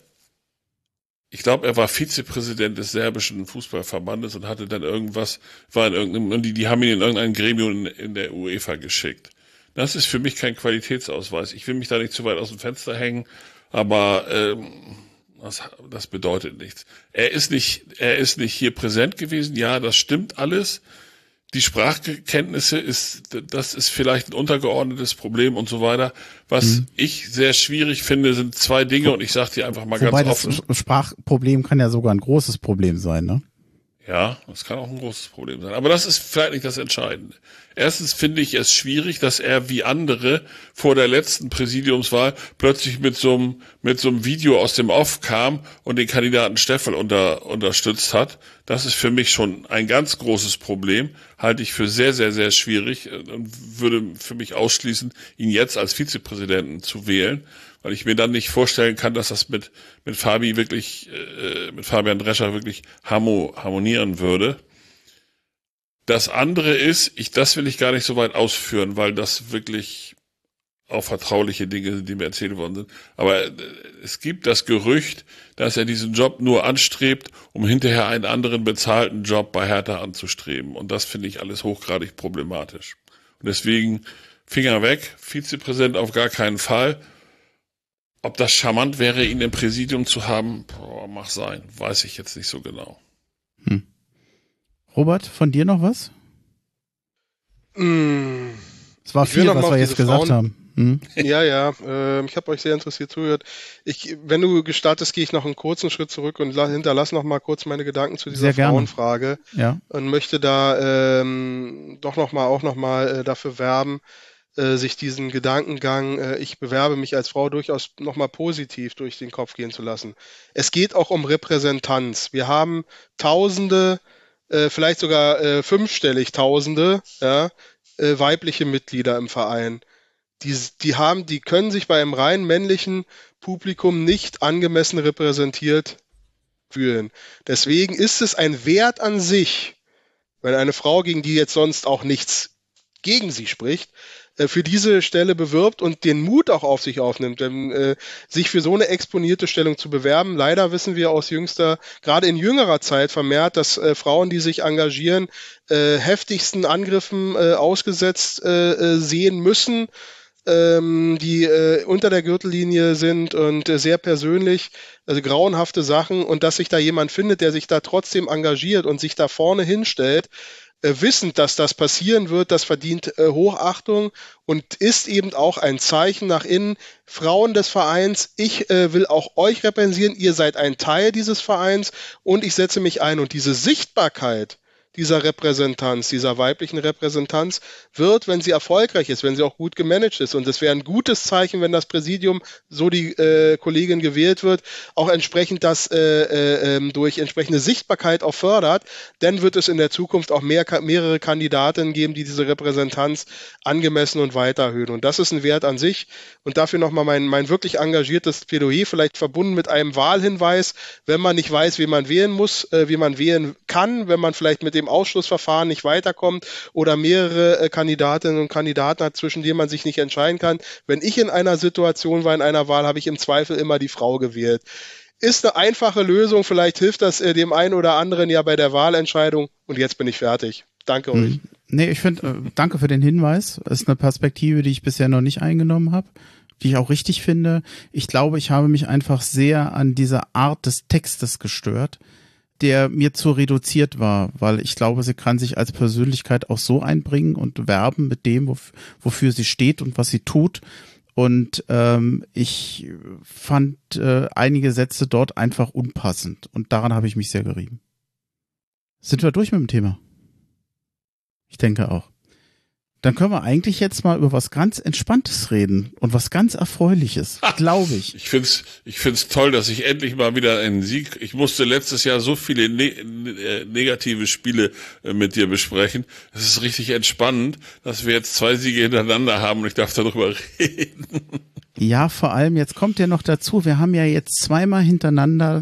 war Vizepräsident des serbischen Fußballverbandes und hatte dann irgendwas, die haben ihn in irgendein Gremium in der UEFA geschickt. Das ist für mich kein Qualitätsausweis. Ich will mich da nicht zu weit aus dem Fenster hängen, aber das bedeutet nichts. Er ist nicht hier präsent gewesen, ja, das stimmt alles. Die Sprachkenntnisse das ist vielleicht ein untergeordnetes Problem und so weiter. Was ich sehr schwierig finde, sind 2 Dinge und ich sage dir einfach mal ganz offen. Das Sprachproblem kann ja sogar ein großes Problem sein, ne? Ja, das kann auch ein großes Problem sein. Aber das ist vielleicht nicht das Entscheidende. Erstens finde ich es schwierig, dass er wie andere vor der letzten Präsidiumswahl plötzlich mit so einem Video aus dem Off kam und den Kandidaten Steffel unterstützt hat. Das ist für mich schon ein ganz großes Problem. Halte ich für sehr, sehr, sehr schwierig und würde für mich ausschließen, ihn jetzt als Vizepräsidenten zu wählen, weil ich mir dann nicht vorstellen kann, dass das mit Fabian Drescher wirklich harmonieren würde. Das andere ist, das will ich gar nicht so weit ausführen, weil das wirklich auch vertrauliche Dinge sind, die mir erzählt worden sind. Aber es gibt das Gerücht, dass er diesen Job nur anstrebt, um hinterher einen anderen bezahlten Job bei Hertha anzustreben. Und das finde ich alles hochgradig problematisch. Und deswegen Finger weg, Vizepräsident auf gar keinen Fall. Ob das charmant wäre, ihn im Präsidium zu haben, mag sein, weiß ich jetzt nicht so genau. Robert, von dir noch was? Es war viel, was wir jetzt gesagt haben. Ja, ich habe euch sehr interessiert zugehört. Wenn du gestattest, gehe ich noch einen kurzen Schritt zurück und hinterlasse noch mal kurz meine Gedanken zu dieser Frauenfrage. Ja. Und möchte da doch noch mal dafür werben, sich diesen Gedankengang, ich bewerbe mich als Frau, durchaus nochmal positiv durch den Kopf gehen zu lassen. Es geht auch um Repräsentanz. Wir haben Tausende, vielleicht sogar 5-stellig Tausende, weibliche Mitglieder im Verein. Die können sich bei einem rein männlichen Publikum nicht angemessen repräsentiert fühlen. Deswegen ist es ein Wert an sich, wenn eine Frau, gegen die jetzt sonst auch nichts gegen sie spricht, für diese Stelle bewirbt und den Mut auch auf sich aufnimmt, sich für so eine exponierte Stellung zu bewerben. Leider wissen wir aus gerade in jüngerer Zeit vermehrt, dass Frauen, die sich engagieren, heftigsten Angriffen ausgesetzt sehen müssen, die unter der Gürtellinie sind und sehr persönlich, also grauenhafte Sachen, und dass sich da jemand findet, der sich da trotzdem engagiert und sich da vorne hinstellt, wissend, dass das passieren wird, das verdient Hochachtung und ist eben auch ein Zeichen nach innen. Frauen des Vereins, ich will auch euch repräsentieren, ihr seid ein Teil dieses Vereins und ich setze mich ein. Und diese Sichtbarkeit dieser Repräsentanz, dieser weiblichen Repräsentanz wird, wenn sie erfolgreich ist, wenn sie auch gut gemanagt ist. Und es wäre ein gutes Zeichen, wenn das Präsidium, so die Kollegin gewählt wird, auch entsprechend das durch entsprechende Sichtbarkeit auch fördert. Dann wird es in der Zukunft auch mehrere Kandidatinnen geben, die diese Repräsentanz angemessen und weiter erhöhen. Und das ist ein Wert an sich. Und dafür nochmal mein wirklich engagiertes Plädoyer, vielleicht verbunden mit einem Wahlhinweis, wenn man nicht weiß, wie man wählen muss, wie man wählen kann, wenn man vielleicht mit dem Ausschlussverfahren nicht weiterkommt oder mehrere Kandidatinnen und Kandidaten hat, zwischen denen man sich nicht entscheiden kann. Wenn ich in einer Situation war, in einer Wahl, habe ich im Zweifel immer die Frau gewählt. Ist eine einfache Lösung, vielleicht hilft das dem einen oder anderen ja bei der Wahlentscheidung. Und jetzt bin ich fertig. Danke euch. Nee, ich finde, danke für den Hinweis. Das ist eine Perspektive, die ich bisher noch nicht eingenommen habe, die ich auch richtig finde. Ich glaube, ich habe mich einfach sehr an dieser Art des Textes gestört, der mir zu reduziert war, weil ich glaube, sie kann sich als Persönlichkeit auch so einbringen und werben mit dem, wofür sie steht und was sie tut. Und ich fand einige Sätze dort einfach unpassend und daran habe ich mich sehr gerieben. Sind wir durch mit dem Thema? Ich denke auch. Dann können wir eigentlich jetzt mal über was ganz Entspanntes reden und was ganz Erfreuliches, glaube ich. Ich find's toll, dass ich endlich mal wieder einen Sieg. Ich musste letztes Jahr so viele negative Spiele mit dir besprechen. Es ist richtig entspannend, dass wir jetzt 2 Siege hintereinander haben und ich darf darüber reden. Ja, vor allem, jetzt kommt ja noch dazu, wir haben ja jetzt 2-mal hintereinander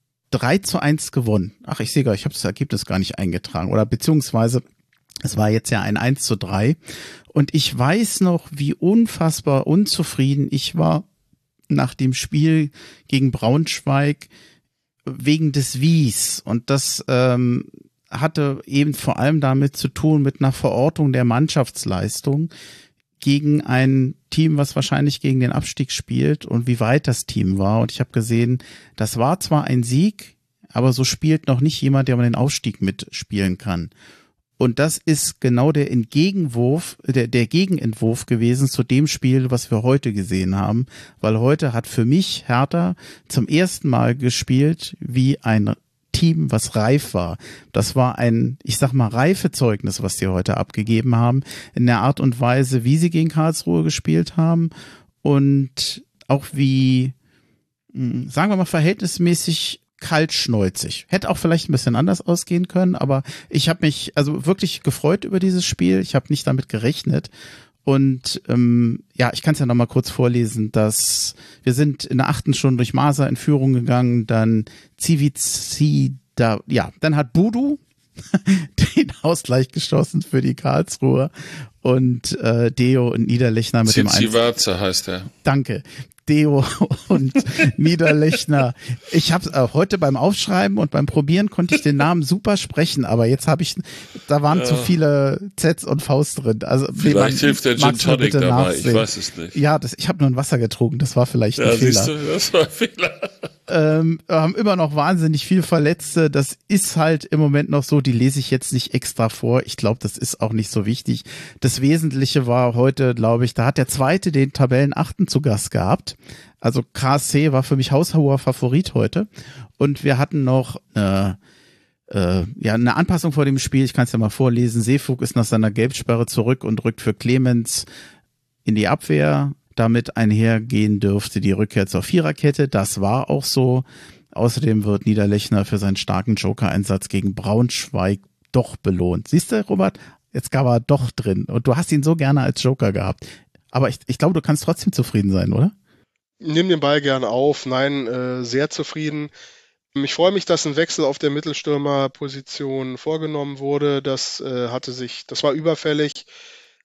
3-1 gewonnen. Ach, ich sehe gar, ich habe das Ergebnis gar nicht eingetragen. Oder beziehungsweise, es war jetzt ja ein 1-3. Und ich weiß noch, wie unfassbar unzufrieden ich war nach dem Spiel gegen Braunschweig wegen des Wies. Und das hatte eben vor allem damit zu tun, mit einer Verortung der Mannschaftsleistung gegen ein Team, was wahrscheinlich gegen den Abstieg spielt und wie weit das Team war. Und ich habe gesehen, das war zwar ein Sieg, aber so spielt noch nicht jemand, der um den Aufstieg mitspielen kann. Und das ist genau der Gegenentwurf gewesen zu dem Spiel, was wir heute gesehen haben. Weil heute hat für mich Hertha zum ersten Mal gespielt wie ein Team, was reif war. Das war ein, ich sag mal, Reifezeugnis, was die heute abgegeben haben, in der Art und Weise, wie sie gegen Karlsruhe gespielt haben und auch wie, sagen wir mal, verhältnismäßig kaltschnäuzig. Hätte auch vielleicht ein bisschen anders ausgehen können, aber ich habe mich also wirklich gefreut über dieses Spiel. Ich habe nicht damit gerechnet. Und ja, ich kann es ja nochmal kurz vorlesen, dass wir sind in der 8. Stunde durch Masa in Führung gegangen, dann dann hat Budu den Ausgleich geschossen für die Karlsruher und Deo und Niederlechner mit dem 1. Ziziwaze heißt er. Danke. Deo und Niederlechner. Ich habe heute beim Aufschreiben und beim Probieren konnte ich den Namen super sprechen, aber jetzt da waren zu viele Zs und Vs drin. Also vielleicht hilft der Gin Tonic dabei, ich weiß es nicht. Ja, ich habe nur ein Wasser getrunken, das war vielleicht ein Fehler. Siehst du, das war ein Fehler. Wir haben immer noch wahnsinnig viel Verletzte. Das ist halt im Moment noch so, die lese ich jetzt nicht extra vor. Ich glaube, das ist auch nicht so wichtig. Das Wesentliche war heute, glaube ich, da hat der Zweite den Tabellenachten zu Gast gehabt. Also KSC war für mich haushoher Favorit heute. Und wir hatten noch eine Anpassung vor dem Spiel. Ich kann es ja mal vorlesen. Seefug ist nach seiner Gelbsperre zurück und rückt für Clemens in die Abwehr. Damit einhergehen dürfte die Rückkehr zur Viererkette. Das war auch so. Außerdem wird Niederlechner für seinen starken Joker-Einsatz gegen Braunschweig doch belohnt. Siehst du, Robert? Jetzt gab er doch drin. Und du hast ihn so gerne als Joker gehabt. Aber ich glaube, du kannst trotzdem zufrieden sein, oder? Nimm den Ball gerne auf. Nein, sehr zufrieden. Ich freue mich, dass ein Wechsel auf der Mittelstürmerposition vorgenommen wurde. Das war überfällig.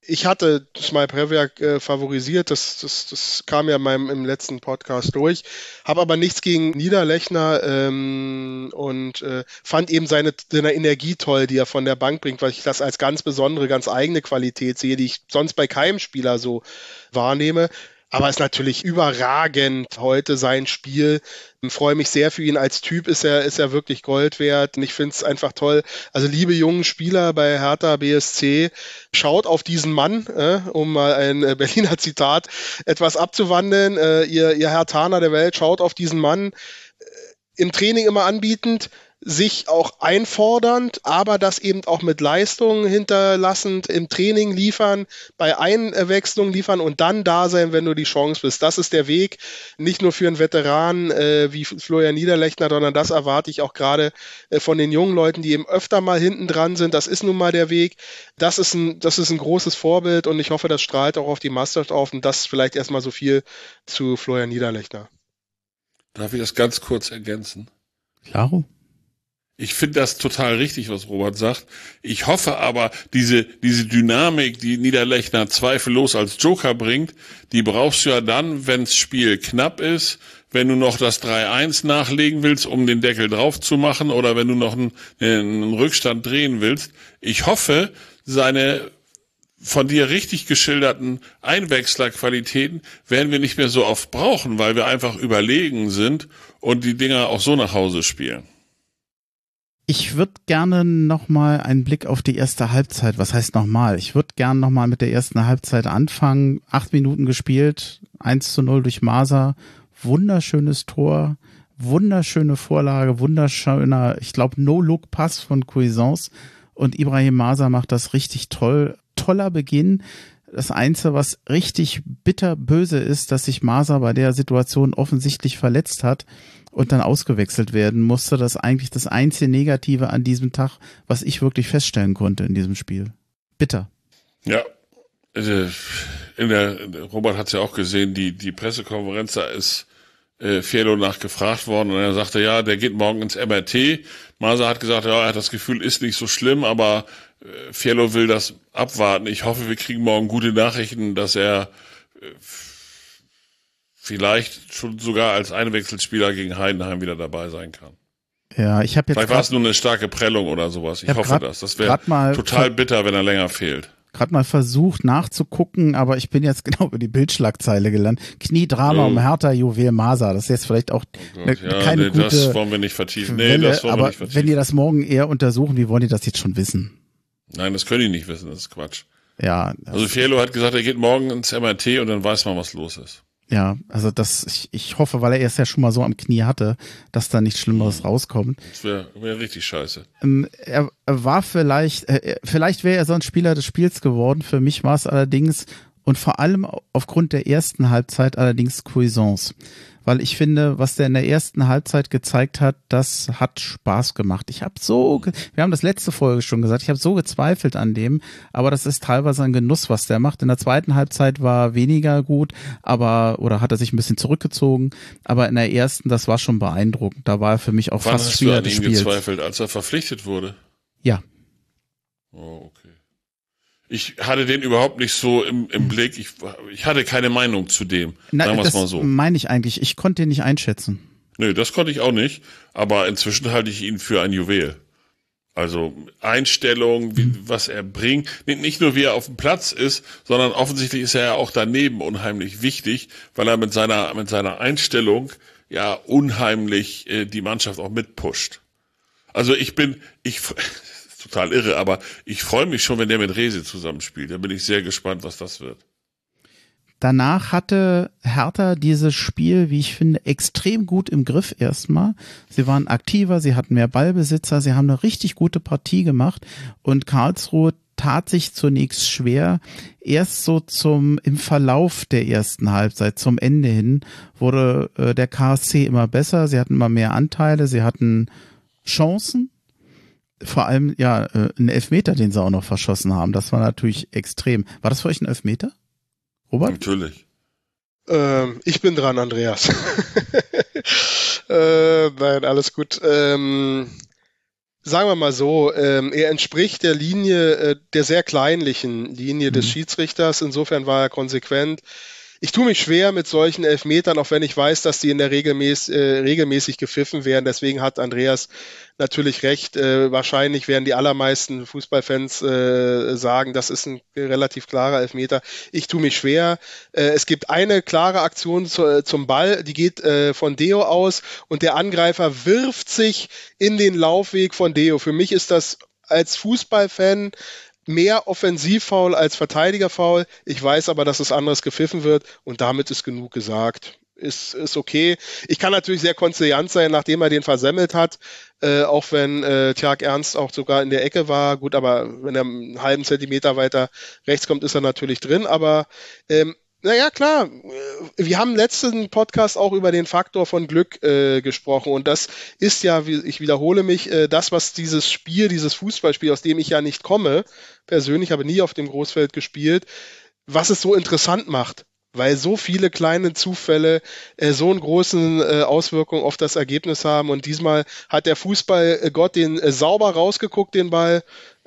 ich hatte Smaj Prevak favorisiert, das kam ja im letzten Podcast durch, habe aber nichts gegen Niederlechner und fand eben seine Energie toll, die er von der Bank bringt, weil ich das als ganz besondere, ganz eigene Qualität sehe, die ich sonst bei keinem Spieler so wahrnehme. Aber ist natürlich überragend heute sein Spiel. Ich freue mich sehr für ihn. Als Typ ist er wirklich Gold wert. Und ich finde es einfach toll. Also liebe jungen Spieler bei Hertha BSC, schaut auf diesen Mann, um mal ein Berliner Zitat etwas abzuwandeln. Ihr Herthaner der Welt, schaut auf diesen Mann. Im Training immer anbietend, sich auch einfordernd, aber das eben auch mit Leistung hinterlassend, im Training liefern, bei Einwechslung liefern und dann da sein, wenn du die Chance bist. Das ist der Weg, nicht nur für einen Veteran wie Florian Niederlechner, sondern das erwarte ich auch gerade von den jungen Leuten, die eben öfter mal hinten dran sind. Das ist nun mal der Weg. Das ist ein großes Vorbild und ich hoffe, das strahlt auch auf die Mannschaft auf und das vielleicht erstmal so viel zu Florian Niederlechner. Darf ich das ganz kurz ergänzen? Klaro. Ich finde das total richtig, was Robert sagt. Ich hoffe aber, diese Dynamik, die Niederlechner zweifellos als Joker bringt, die brauchst du ja dann, wenns Spiel knapp ist, wenn du noch das 3-1 nachlegen willst, um den Deckel drauf zu machen, oder wenn du noch einen Rückstand drehen willst. Ich hoffe, seine von dir richtig geschilderten Einwechslerqualitäten werden wir nicht mehr so oft brauchen, weil wir einfach überlegen sind und die Dinger auch so nach Hause spielen. Ich würde gerne nochmal einen Blick auf die erste Halbzeit, was heißt nochmal? Ich würde gerne nochmal mit der ersten Halbzeit anfangen. 8 Minuten gespielt, 1:0 durch Maser, wunderschönes Tor, wunderschöne Vorlage, wunderschöner, ich glaube, No-Look-Pass von Cuisance und Ibrahim Maser macht das richtig toll. Toller Beginn. Das Einzige, was richtig bitterböse ist, dass sich Maser bei der Situation offensichtlich verletzt hat und dann ausgewechselt werden musste. Das ist eigentlich das einzige Negative an diesem Tag, was ich wirklich feststellen konnte in diesem Spiel. Bitter. Ja, Robert hat es ja auch gesehen, die Pressekonferenz, da ist Fiello nachgefragt worden und er sagte, ja, der geht morgen ins MRT. Maser hat gesagt, ja, er hat das Gefühl, ist nicht so schlimm, aber Fiello will das abwarten. Ich hoffe, wir kriegen morgen gute Nachrichten, dass er vielleicht schon sogar als Einwechselspieler gegen Heidenheim wieder dabei sein kann. Ja, ich habe jetzt vielleicht war es nur eine starke Prellung oder sowas. Ich hoffe das. Das wäre total bitter, wenn er länger fehlt. Gerade mal versucht nachzugucken, aber ich bin jetzt genau über die Bildschlagzeile gelandet. Kniedrama um Hertha Juwel Maser. Das ist jetzt vielleicht auch keine gute das wollen wir nicht vertiefen. Welle, aber wenn die das morgen eher untersuchen, wie wollen die das jetzt schon wissen? Nein, das können die nicht wissen, das ist Quatsch. Ja. Also Fiello hat gesagt, er geht morgen ins MRT und dann weiß man, was los ist. Ja, also ich hoffe, weil er es ja schon mal so am Knie hatte, dass da nichts Schlimmeres rauskommt. Das wäre richtig scheiße. Er war vielleicht wäre er sonst Spieler des Spiels geworden. Für mich war es allerdings und vor allem aufgrund der ersten Halbzeit allerdings Cuisance. Weil ich finde, was der in der ersten Halbzeit gezeigt hat, das hat Spaß gemacht. Wir haben das letzte Folge schon gesagt, ich habe so gezweifelt an dem, aber das ist teilweise ein Genuss, was der macht. In der zweiten Halbzeit war weniger gut, oder hat er sich ein bisschen zurückgezogen, aber in der ersten, das war schon beeindruckend. Da war er für mich auch fast Spieler des Spiels. Wann hast du an ihm gezweifelt, als er verpflichtet wurde? Ja. Oh, okay. Ich hatte den überhaupt nicht so im Blick. Ich hatte keine Meinung zu dem. Sagen wir es mal so. Meine ich eigentlich. Ich konnte ihn nicht einschätzen. Nö, das konnte ich auch nicht. Aber inzwischen halte ich ihn für ein Juwel. Also Einstellung, was er bringt. Nicht nur wie er auf dem Platz ist, sondern offensichtlich ist er ja auch daneben unheimlich wichtig, weil er mit seiner Einstellung ja unheimlich die Mannschaft auch mitpusht. Also total irre, aber ich freue mich schon, wenn der mit Rese zusammenspielt. Da bin ich sehr gespannt, was das wird. Danach hatte Hertha dieses Spiel, wie ich finde, extrem gut im Griff erstmal. Sie waren aktiver, sie hatten mehr Ballbesitzer, sie haben eine richtig gute Partie gemacht und Karlsruhe tat sich zunächst schwer. Erst so im Verlauf der ersten Halbzeit, zum Ende hin, wurde der KSC immer besser. Sie hatten immer mehr Anteile, sie hatten Chancen. Vor allem, ja, einen Elfmeter, den sie auch noch verschossen haben. Das war natürlich extrem. War das für euch ein Elfmeter, Robert? Natürlich. Ich bin dran, Andreas. Nein, alles gut. sagen wir mal so, er entspricht der Linie, der sehr kleinlichen Linie des Schiedsrichters. Insofern war er konsequent. Ich tue mich schwer mit solchen Elfmetern, auch wenn ich weiß, dass die in der regelmäßig gepfiffen werden. Deswegen hat Andreas natürlich recht. Wahrscheinlich werden die allermeisten Fußballfans sagen, das ist ein relativ klarer Elfmeter. Ich tue mich schwer. Es gibt eine klare Aktion zum Ball, die geht von Deo aus und der Angreifer wirft sich in den Laufweg von Deo. Für mich ist das als Fußballfan mehr Offensivfoul als Verteidigerfoul. Ich weiß aber, dass es anderes gepfiffen wird und damit ist genug gesagt. Ist okay. Ich kann natürlich sehr konziliant sein, nachdem er den versemmelt hat, auch wenn Tjark Ernst auch sogar in der Ecke war. Gut, aber wenn er einen halben Zentimeter weiter rechts kommt, ist er natürlich drin. Aber naja, klar, wir haben im letzten Podcast auch über den Faktor von Glück gesprochen und das ist ja, ich wiederhole mich, das, was dieses Fußballspiel, aus dem ich ja nicht komme, persönlich habe nie auf dem Großfeld gespielt, was es so interessant macht, weil so viele kleine Zufälle so einen großen Auswirkungen auf das Ergebnis haben und diesmal hat der Fußballgott den sauber rausgeguckt, den Ball.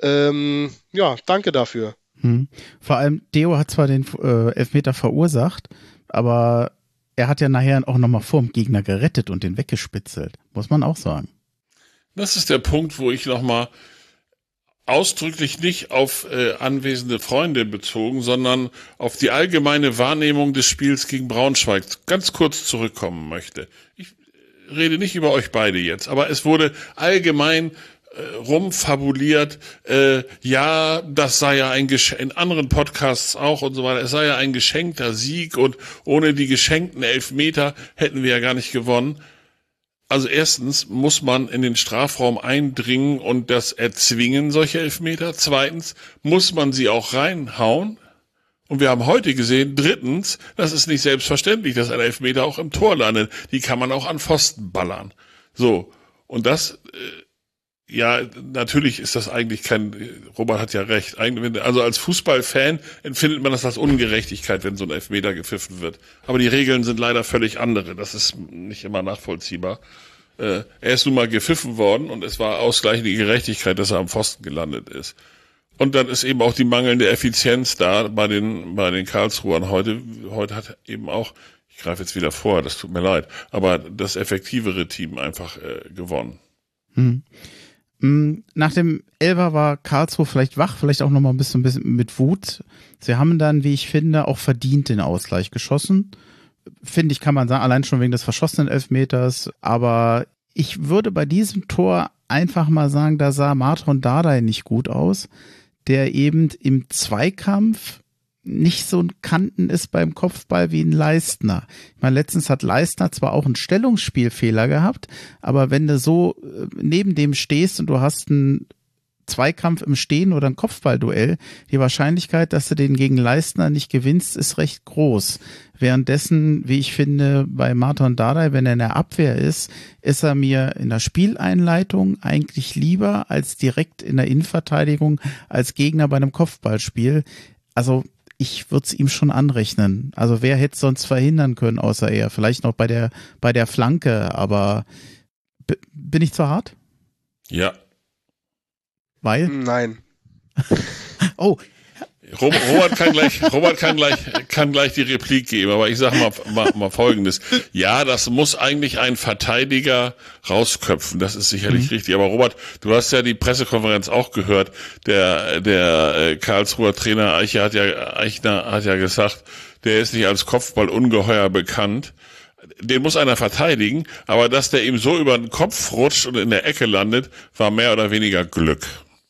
Ja, danke dafür. Vor allem, Deo hat zwar den Elfmeter verursacht, aber er hat ja nachher auch nochmal vor dem Gegner gerettet und den weggespitzelt, muss man auch sagen. Das ist der Punkt, wo ich nochmal ausdrücklich nicht auf anwesende Freunde bezogen, sondern auf die allgemeine Wahrnehmung des Spiels gegen Braunschweig ganz kurz zurückkommen möchte. Ich rede nicht über euch beide jetzt, aber es wurde allgemein rumfabuliert, ja, das sei ja ein in anderen Podcasts auch und so weiter, es sei ja ein geschenkter Sieg und ohne die geschenkten Elfmeter hätten wir ja gar nicht gewonnen. Also erstens muss man in den Strafraum eindringen und das erzwingen, solche Elfmeter. Zweitens muss man sie auch reinhauen. Und wir haben heute gesehen, drittens, das ist nicht selbstverständlich, dass ein Elfmeter auch im Tor landet. Die kann man auch an Pfosten ballern. So, und das... Ja, natürlich ist das eigentlich Robert hat ja recht, also als Fußballfan empfindet man das als Ungerechtigkeit, wenn so ein Elfmeter gepfiffen wird. Aber die Regeln sind leider völlig andere, das ist nicht immer nachvollziehbar. Er ist nun mal gepfiffen worden und es war ausgleichende Gerechtigkeit, dass er am Pfosten gelandet ist. Und dann ist eben auch die mangelnde Effizienz da bei den Karlsruhern heute. Heute hat eben auch, ich greife jetzt wieder vor, das tut mir leid, aber das effektivere Team einfach gewonnen. Nach dem Elfer war Karlsruhe vielleicht wach, vielleicht auch nochmal ein bisschen mit Wut. Sie haben dann, wie ich finde, auch verdient den Ausgleich geschossen. Finde ich, kann man sagen, allein schon wegen des verschossenen Elfmeters. Aber ich würde bei diesem Tor einfach mal sagen, da sah Marton Dardai nicht gut aus, der eben im Zweikampf nicht so ein Kanten ist beim Kopfball wie ein Leistner. Ich meine, letztens hat Leistner zwar auch einen Stellungsspielfehler gehabt, aber wenn du so neben dem stehst und du hast einen Zweikampf im Stehen oder ein Kopfballduell, die Wahrscheinlichkeit, dass du den gegen Leistner nicht gewinnst, ist recht groß. Währenddessen, wie ich finde, bei Marton Dardai, wenn er in der Abwehr ist er mir in der Spieleinleitung eigentlich lieber als direkt in der Innenverteidigung als Gegner bei einem Kopfballspiel. Also ich würde es ihm schon anrechnen. Also wer hätte es sonst verhindern können, außer er? Vielleicht noch bei der Flanke, aber bin ich zu hart? Ja. Weil? Nein. Oh. Robert kann gleich die Replik geben, aber ich sag mal Folgendes. Ja, das muss eigentlich ein Verteidiger rausköpfen, das ist sicherlich richtig. Aber Robert, du hast ja die Pressekonferenz auch gehört. Der Karlsruher Trainer Eichner hat ja gesagt, der ist nicht als Kopfballungeheuer bekannt. Den muss einer verteidigen, aber dass der ihm so über den Kopf rutscht und in der Ecke landet, war mehr oder weniger Glück.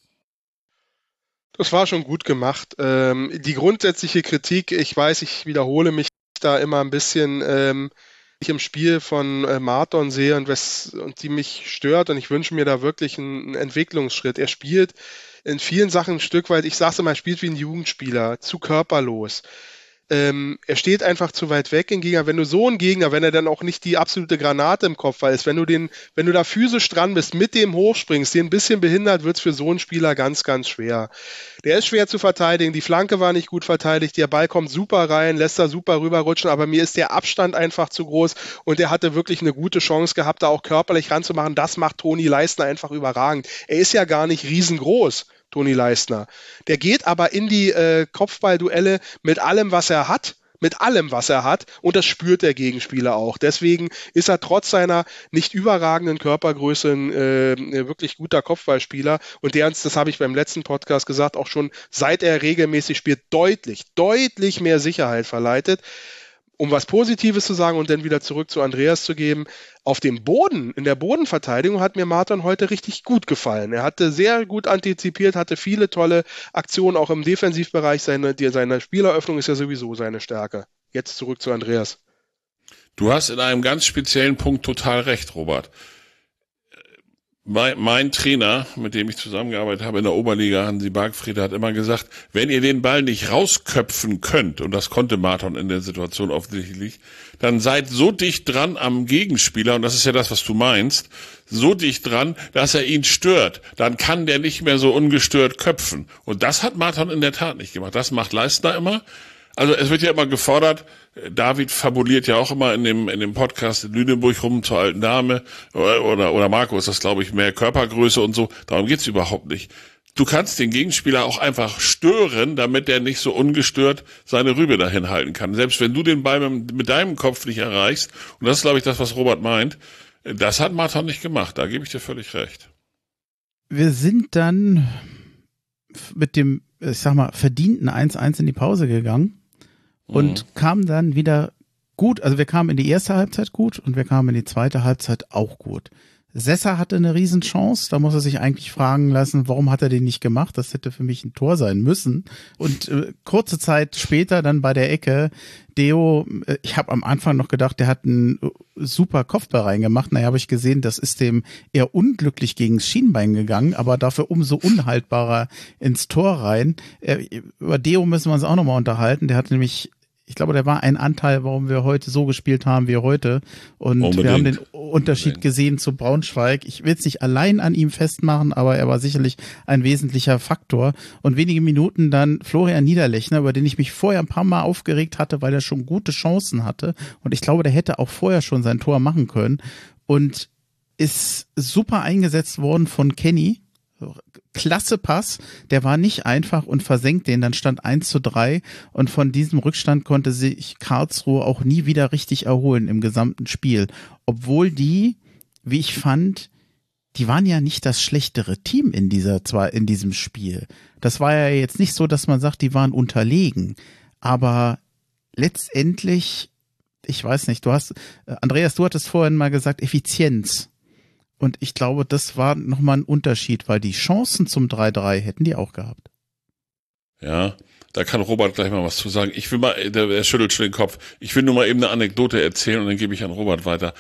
Das war schon gut gemacht. Die grundsätzliche Kritik, ich weiß, ich wiederhole mich da immer ein bisschen, ich im Spiel von Marton sehe und die mich stört und ich wünsche mir da wirklich einen Entwicklungsschritt. Er spielt in vielen Sachen ein Stück weit, ich sag's immer, er spielt wie ein Jugendspieler, zu körperlos. Er steht einfach zu weit weg im Gegner. Wenn du so einen Gegner, wenn er dann auch nicht die absolute Granate im Kopf ist, wenn du da physisch dran bist, mit dem hochspringst, den ein bisschen behindert, wird es für so einen Spieler ganz, ganz schwer. Der ist schwer zu verteidigen, die Flanke war nicht gut verteidigt, der Ball kommt super rein, lässt da super rüberrutschen, aber mir ist der Abstand einfach zu groß und der hatte wirklich eine gute Chance gehabt, da auch körperlich ranzumachen. Das macht Toni Leistner einfach überragend. Er ist ja gar nicht riesengroß, Toni Leistner. Der geht aber in die Kopfballduelle mit allem, was er hat. Und das spürt der Gegenspieler auch. Deswegen ist er trotz seiner nicht überragenden Körpergröße ein wirklich guter Kopfballspieler und der uns, das habe ich beim letzten Podcast gesagt, auch schon seit er regelmäßig spielt, deutlich mehr Sicherheit verleitet. Um was Positives zu sagen und dann wieder zurück zu Andreas zu geben, auf dem Boden, in der Bodenverteidigung hat mir Marton heute richtig gut gefallen. Er hatte sehr gut antizipiert, hatte viele tolle Aktionen, auch im Defensivbereich. Seine Spieleröffnung ist ja sowieso seine Stärke. Jetzt zurück zu Andreas. Du hast in einem ganz speziellen Punkt total recht, Robert. Mein Trainer, mit dem ich zusammengearbeitet habe in der Oberliga, Hansi Bargfriede, hat immer gesagt, wenn ihr den Ball nicht rausköpfen könnt, und das konnte Marton in der Situation offensichtlich, dann seid so dicht dran am Gegenspieler, und das ist ja das, was du meinst, so dicht dran, dass er ihn stört. Dann kann der nicht mehr so ungestört köpfen. Und das hat Marton in der Tat nicht gemacht. Das macht Leistner immer. Also es wird ja immer gefordert, David fabuliert ja auch immer in dem Podcast in Lüneburg rum zur alten Dame oder Marco ist das, glaube ich, mehr Körpergröße und so. Darum geht's überhaupt nicht. Du kannst den Gegenspieler auch einfach stören, damit der nicht so ungestört seine Rübe dahin halten kann. Selbst wenn du den Ball mit deinem Kopf nicht erreichst, und das ist, glaube ich, das, was Robert meint, das hat Marton nicht gemacht. Da gebe ich dir völlig recht. Wir sind dann mit dem, ich sag mal, verdienten 1-1 in die Pause gegangen. Und kamen dann wieder gut, also wir kamen in die erste Halbzeit gut und wir kamen in die zweite Halbzeit auch gut. Sessa hatte eine Riesenchance, da muss er sich eigentlich fragen lassen, warum hat er den nicht gemacht? Das hätte für mich ein Tor sein müssen. Und kurze Zeit später dann bei der Ecke, Deo, ich habe am Anfang noch gedacht, der hat einen super Kopfball reingemacht. Naja, habe ich gesehen, das ist dem eher unglücklich gegen das Schienbein gegangen, aber dafür umso unhaltbarer ins Tor rein. Über Deo müssen wir uns auch nochmal unterhalten. Der hat nämlich, ich glaube, der war ein Anteil, warum wir heute so gespielt haben wie heute. Und wir haben den Unterschied gesehen zu Braunschweig. Ich will es nicht allein an ihm festmachen, aber er war sicherlich ein wesentlicher Faktor. Und wenige Minuten dann Florian Niederlechner, über den ich mich vorher ein paar Mal aufgeregt hatte, weil er schon gute Chancen hatte. Und ich glaube, der hätte auch vorher schon sein Tor machen können. Und ist super eingesetzt worden von Kenny. Klasse Pass, der war nicht einfach und versenkt den, dann stand 1:3 und von diesem Rückstand konnte sich Karlsruhe auch nie wieder richtig erholen im gesamten Spiel, obwohl die, wie ich fand, die waren ja nicht das schlechtere Team in diesem Spiel. Das war ja jetzt nicht so, dass man sagt, die waren unterlegen, aber letztendlich, ich weiß nicht, Andreas, du hattest vorhin mal gesagt, Effizienz. Und ich glaube, das war nochmal ein Unterschied, weil die Chancen zum 3:3 hätten die auch gehabt. Ja, da kann Robert gleich mal was zu sagen. Ich will mal, der schüttelt schon den Kopf. Ich will nur mal eben eine Anekdote erzählen und dann gebe ich an Robert weiter.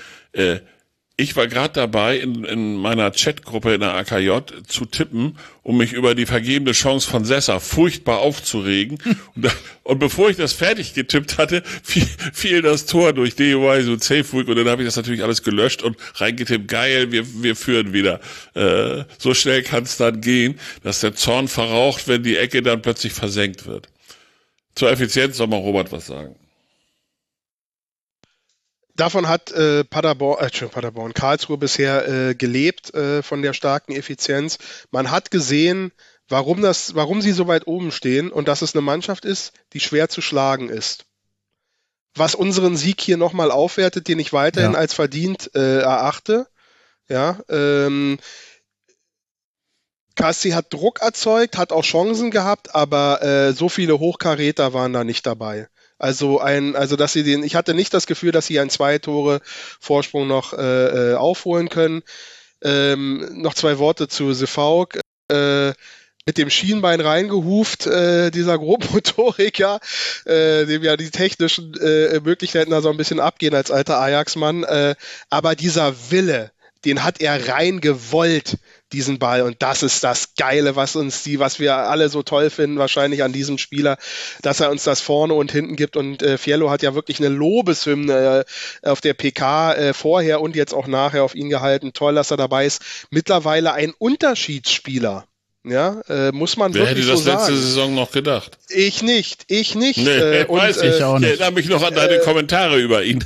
Ich war gerade dabei, in meiner Chatgruppe in der AKJ zu tippen, um mich über die vergebene Chance von Sessa furchtbar aufzuregen. Und bevor ich das fertig getippt hatte, fiel das Tor durch DOI so Safe-Week und dann habe ich das natürlich alles gelöscht und reingetippt, geil, wir führen wieder. So schnell kann es dann gehen, dass der Zorn verraucht, wenn die Ecke dann plötzlich versenkt wird. Zur Effizienz soll mal Robert was sagen. Davon hat Karlsruhe bisher gelebt, von der starken Effizienz. Man hat gesehen, warum sie so weit oben stehen und dass es eine Mannschaft ist, die schwer zu schlagen ist. Was unseren Sieg hier nochmal aufwertet, den ich weiterhin als verdient erachte. Ja, KSC hat Druck erzeugt, hat auch Chancen gehabt, aber so viele Hochkaräter waren da nicht dabei. Also dass sie ich hatte nicht das Gefühl, dass sie einen 2-Tore-Vorsprung noch aufholen können. Noch 2 Worte zu Sefauk. Mit dem Schienbein reingehuft, dieser Grobmotoriker, dem ja die technischen Möglichkeiten da so ein bisschen abgehen als alter Ajax-Mann. Aber dieser Wille, den hat er rein gewollt, diesen Ball. Und das ist das Geile, was wir alle so toll finden, wahrscheinlich an diesem Spieler, dass er uns das vorne und hinten gibt. Und Fiello hat ja wirklich eine Lobeshymne auf der PK vorher und jetzt auch nachher auf ihn gehalten. Toll, dass er dabei ist. Mittlerweile ein Unterschiedsspieler. Ja, muss man Wer wirklich hätte das so sagen. letzte Saison noch gedacht? Ich nicht. Nee, weiß ich auch nicht. Ich erinnere mich noch an deine Kommentare über ihn.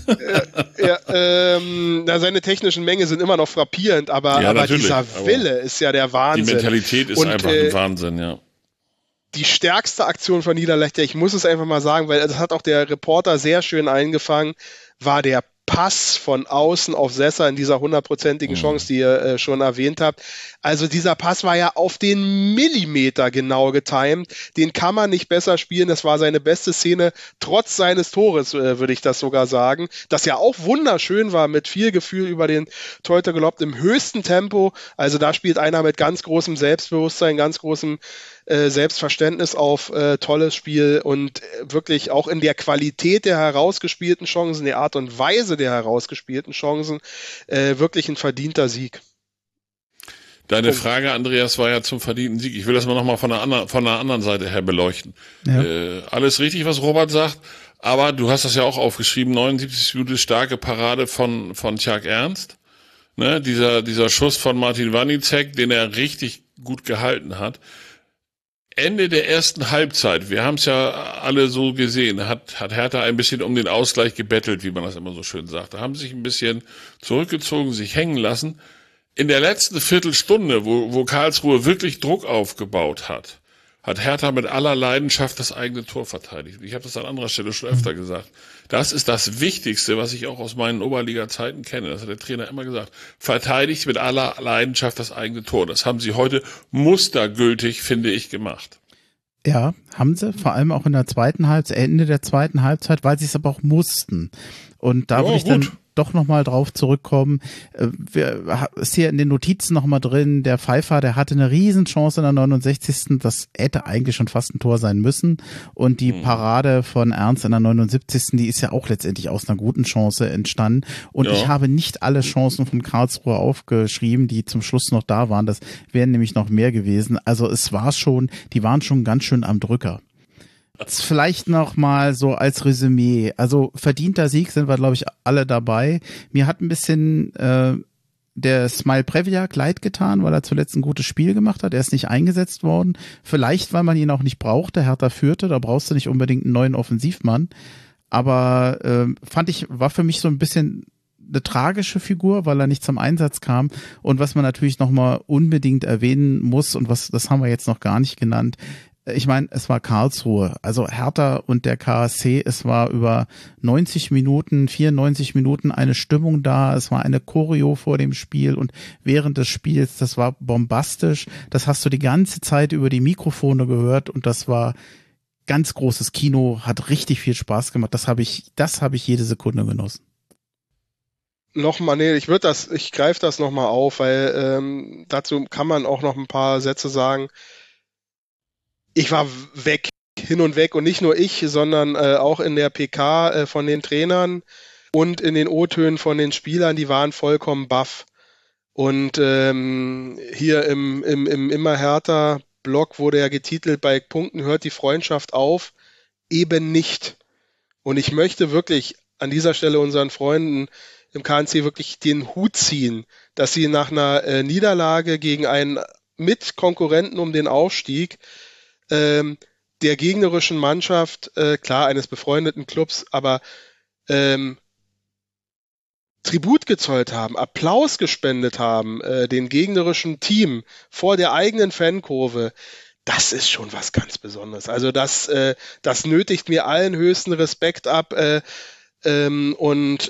Seine technischen Mängel sind immer noch frappierend, aber dieser Wille ist ja der Wahnsinn. Die Mentalität ist einfach ein Wahnsinn, ja. Die stärkste Aktion von Niederlechner, ich muss es einfach mal sagen, weil das hat auch der Reporter sehr schön eingefangen, war der Pass von außen auf Sessa in dieser 100%igen Chance, die ihr schon erwähnt habt. Also dieser Pass war ja auf den Millimeter genau getimt. Den kann man nicht besser spielen. Das war seine beste Szene, trotz seines Tores, würde ich das sogar sagen. Das ja auch wunderschön war, mit viel Gefühl über den Torhüter gelobt, im höchsten Tempo. Also da spielt einer mit ganz großem Selbstbewusstsein, ganz großem Selbstverständnis auf tolles Spiel und wirklich auch in der Qualität der herausgespielten Chancen, der Art und Weise der herausgespielten Chancen, wirklich ein verdienter Sieg. Deine Frage, Andreas, war ja zum verdienten Sieg. Ich will das mal nochmal von einer anderen Seite her beleuchten. Ja. Alles richtig, was Robert sagt, aber du hast das ja auch aufgeschrieben, 79 Minuten starke Parade von Tjark Ernst. Ne, dieser Schuss von Martin Wanicek, den er richtig gut gehalten hat. Ende der ersten Halbzeit, wir haben es ja alle so gesehen, hat Hertha ein bisschen um den Ausgleich gebettelt, wie man das immer so schön sagt. Da haben sich ein bisschen zurückgezogen, sich hängen lassen. In der letzten Viertelstunde, wo Karlsruhe wirklich Druck aufgebaut hat Hertha mit aller Leidenschaft das eigene Tor verteidigt. Ich habe das an anderer Stelle schon öfter gesagt. Das ist das Wichtigste, was ich auch aus meinen Oberliga-Zeiten kenne. Das hat der Trainer immer gesagt. Verteidigt mit aller Leidenschaft das eigene Tor. Das haben sie heute mustergültig, finde ich, gemacht. Ja, haben sie, vor allem auch in der zweiten Halbzeit, Ende der zweiten Halbzeit, weil sie es aber auch mussten. Und da würde ich dann doch nochmal drauf zurückkommen. Ist hier in den Notizen nochmal drin, der Pfeiffer, der hatte eine Riesenchance in der 69. Das hätte eigentlich schon fast ein Tor sein müssen. Und die Parade von Ernst in der 79. Die ist ja auch letztendlich aus einer guten Chance entstanden. Und ich habe nicht alle Chancen von Karlsruhe aufgeschrieben, die zum Schluss noch da waren. Das wären nämlich noch mehr gewesen. Also es war schon, die waren schon ganz schön am Drücker. Vielleicht noch mal so als Resümee. Also verdienter Sieg sind wir, glaube ich, alle dabei. Mir hat ein bisschen der Smile Previak leid getan, weil er zuletzt ein gutes Spiel gemacht hat. Er ist nicht eingesetzt worden. Vielleicht, weil man ihn auch nicht brauchte. Hertha führte, da brauchst du nicht unbedingt einen neuen Offensivmann. Aber war für mich so ein bisschen eine tragische Figur, weil er nicht zum Einsatz kam. Und was man natürlich noch mal unbedingt erwähnen muss, und das haben wir jetzt noch gar nicht genannt, ich meine, es war Karlsruhe, also Hertha und der KSC, es war über 94 Minuten eine Stimmung da, es war eine Choreo vor dem Spiel und während des Spiels, das war bombastisch, das hast du die ganze Zeit über die Mikrofone gehört und das war ganz großes Kino, hat richtig viel Spaß gemacht, das habe ich jede Sekunde genossen. Ich greife das nochmal auf, weil dazu kann man auch noch ein paar Sätze sagen. Ich war hin und weg und nicht nur ich, sondern auch in der PK von den Trainern und in den O-Tönen von den Spielern, die waren vollkommen baff. Und hier im Immer Hertha Blog wurde ja getitelt, bei Punkten hört die Freundschaft auf, eben nicht. Und ich möchte wirklich an dieser Stelle unseren Freunden im KNC wirklich den Hut ziehen, dass sie nach einer Niederlage gegen einen Mitkonkurrenten um den Aufstieg der gegnerischen Mannschaft, klar, eines befreundeten Clubs, aber Tribut gezollt haben, Applaus gespendet haben, den gegnerischen Team vor der eigenen Fankurve, das ist schon was ganz Besonderes. Also das nötigt mir allen höchsten Respekt ab und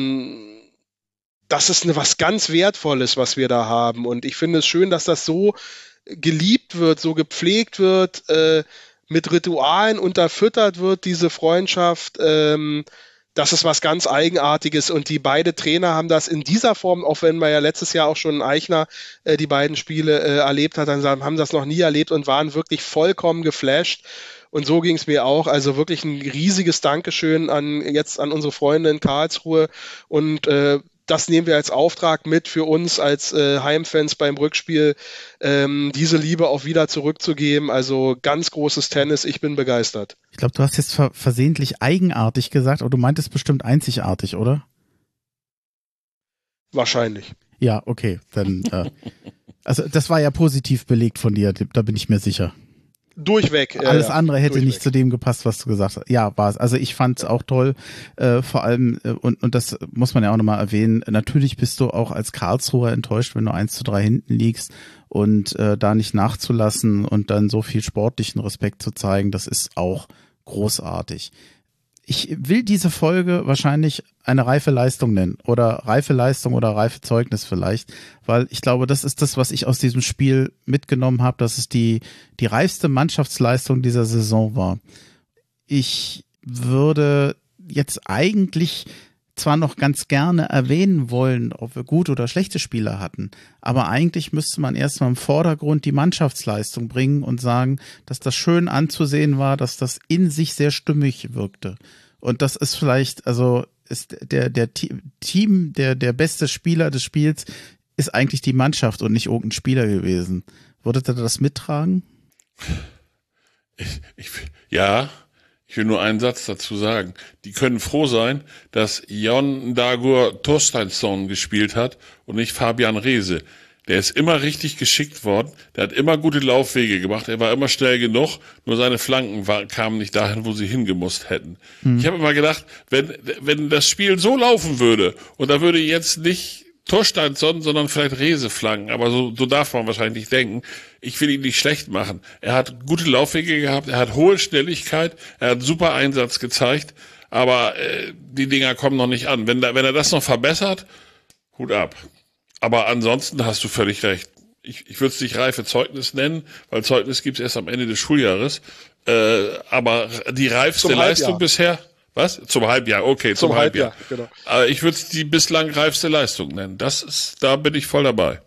das ist was ganz Wertvolles, was wir da haben. Und ich finde es schön, dass das so geliebt wird, so gepflegt wird, mit Ritualen unterfüttert wird, diese Freundschaft. Das ist was ganz Eigenartiges und die beiden Trainer haben das in dieser Form, auch wenn man ja letztes Jahr auch schon in Eichner die beiden Spiele erlebt hat, dann haben das noch nie erlebt und waren wirklich vollkommen geflasht. Und so ging es mir auch. Also wirklich ein riesiges Dankeschön an unsere Freunde in Karlsruhe und das nehmen wir als Auftrag mit für uns als Heimfans beim Rückspiel, diese Liebe auch wieder zurückzugeben. Also ganz großes Tennis, ich bin begeistert. Ich glaube, du hast jetzt versehentlich eigenartig gesagt, aber du meintest bestimmt einzigartig, oder? Wahrscheinlich. Ja, okay, dann also das war ja positiv belegt von dir, da bin ich mir sicher. Durchweg. Alles andere hätte durchweg. nicht zu dem gepasst, was du gesagt hast. Ja, war es. Also ich fand es auch toll, vor allem, und das muss man ja auch nochmal erwähnen, natürlich bist du auch als Karlsruher enttäuscht, wenn du 1:3 hinten liegst und da nicht nachzulassen und dann so viel sportlichen Respekt zu zeigen, das ist auch großartig. Ich will diese Folge wahrscheinlich eine reife Leistung nennen oder reife Leistung oder reife Zeugnis vielleicht, weil ich glaube, das ist das, was ich aus diesem Spiel mitgenommen habe, dass es die reifste Mannschaftsleistung dieser Saison war. Ich würde jetzt eigentlich zwar noch ganz gerne erwähnen wollen, ob wir gute oder schlechte Spieler hatten, aber eigentlich müsste man erstmal im Vordergrund die Mannschaftsleistung bringen und sagen, dass das schön anzusehen war, dass das in sich sehr stimmig wirkte. Und das ist vielleicht, also ist der beste Spieler des Spiels ist eigentlich die Mannschaft und nicht irgendein Spieler gewesen. Würdet ihr das mittragen? Ich will nur einen Satz dazu sagen. Die können froh sein, dass Jon Dagur Torsteinsson gespielt hat und nicht Fabian Reese. Der ist immer richtig geschickt worden. Der hat immer gute Laufwege gemacht. Er war immer schnell genug. Nur seine Flanken kamen nicht dahin, wo sie hingemusst hätten. Ich habe immer gedacht, wenn das Spiel so laufen würde und da würde jetzt nicht Torsteinsson, sondern vielleicht Reese flanken. Aber so darf man wahrscheinlich nicht denken. Ich will ihn nicht schlecht machen. Er hat gute Laufwege gehabt. Er hat hohe Schnelligkeit. Er hat super Einsatz gezeigt. Aber die Dinger kommen noch nicht an. Wenn er das noch verbessert, Hut ab. Aber ansonsten hast du völlig recht. Ich würde es nicht reife Zeugnis nennen, weil Zeugnis gibt es erst am Ende des Schuljahres. Aber die reifste Leistung bisher, was? Zum Halbjahr, okay, zum Halbjahr. Genau. Aber ich würde es die bislang reifste Leistung nennen. Da bin ich voll dabei.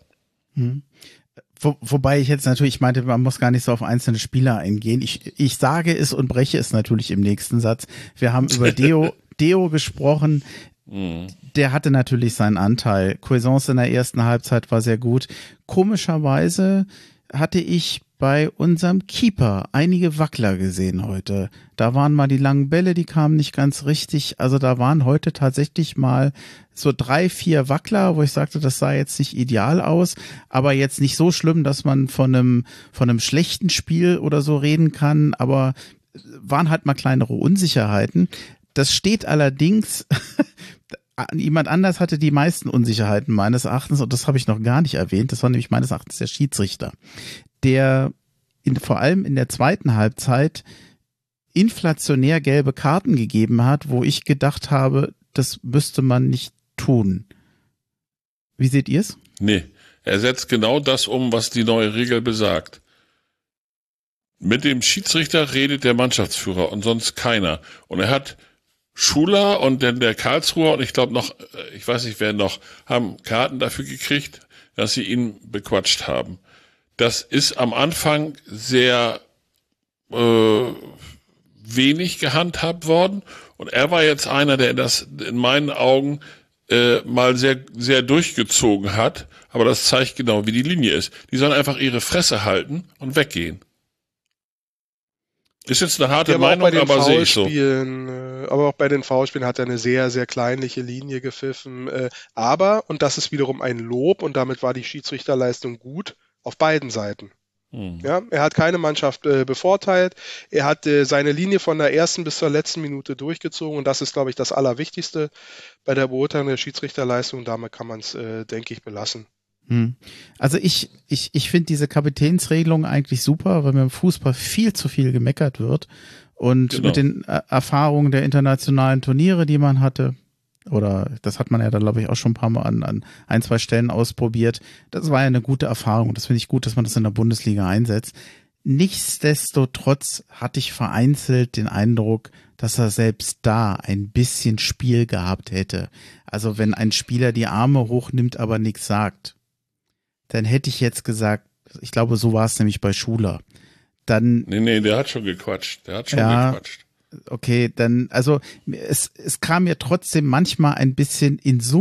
Wobei ich jetzt natürlich meinte, man muss gar nicht so auf einzelne Spieler eingehen. Ich sage es und breche es natürlich im nächsten Satz. Wir haben über Deo gesprochen. Der hatte natürlich seinen Anteil. Cuisance in der ersten Halbzeit war sehr gut. Komischerweise hatte ich bei unserem Keeper einige Wackler gesehen heute. Da waren mal die langen Bälle, die kamen nicht ganz richtig. Also da waren heute tatsächlich mal so 3-4 Wackler, wo ich sagte, das sah jetzt nicht ideal aus, aber jetzt nicht so schlimm, dass man von einem schlechten Spiel oder so reden kann, aber waren halt mal kleinere Unsicherheiten. Das steht allerdings, jemand anders hatte die meisten Unsicherheiten meines Erachtens und das habe ich noch gar nicht erwähnt. Das war nämlich meines Erachtens der Schiedsrichter, der vor allem in der zweiten Halbzeit inflationär gelbe Karten gegeben hat, wo ich gedacht habe, das müsste man nicht tun. Wie seht ihr es? Nee, er setzt genau das um, was die neue Regel besagt. Mit dem Schiedsrichter redet der Mannschaftsführer und sonst keiner. Und er hat Schuler und dann der Karlsruher und ich glaube noch, ich weiß nicht wer noch, haben Karten dafür gekriegt, dass sie ihn bequatscht haben. Das ist am Anfang sehr wenig gehandhabt worden und er war jetzt einer, der das in meinen Augen mal sehr, sehr durchgezogen hat, aber das zeigt genau, wie die Linie ist. Die sollen einfach ihre Fresse halten und weggehen. Ist jetzt eine harte Meinung, aber sehe ich so. Aber auch bei den Foulspielen hat er eine sehr, sehr kleinliche Linie gepfiffen. Aber, und das ist wiederum ein Lob, und damit war die Schiedsrichterleistung gut, auf beiden Seiten. Ja, er hat keine Mannschaft bevorteilt. Er hat seine Linie von der ersten bis zur letzten Minute durchgezogen. Und das ist, glaube ich, das Allerwichtigste bei der Beurteilung der Schiedsrichterleistung. Damit kann man es, denke ich, belassen. Also ich finde diese Kapitänsregelung eigentlich super, weil mir im Fußball viel zu viel gemeckert wird und mit den Erfahrungen der internationalen Turniere, die man hatte, oder das hat man ja dann, glaube ich, auch schon ein paar Mal an 1-2 Stellen ausprobiert, das war ja eine gute Erfahrung und das finde ich gut, dass man das in der Bundesliga einsetzt. Nichtsdestotrotz hatte ich vereinzelt den Eindruck, dass er selbst da ein bisschen Spiel gehabt hätte. Also wenn ein Spieler die Arme hochnimmt, aber nichts sagt, dann hätte ich jetzt gesagt, ich glaube, so war es nämlich bei Schuler. Dann. Nee, der hat schon gequatscht. Gequatscht. Okay, dann, also es kam mir trotzdem manchmal ein bisschen in Summe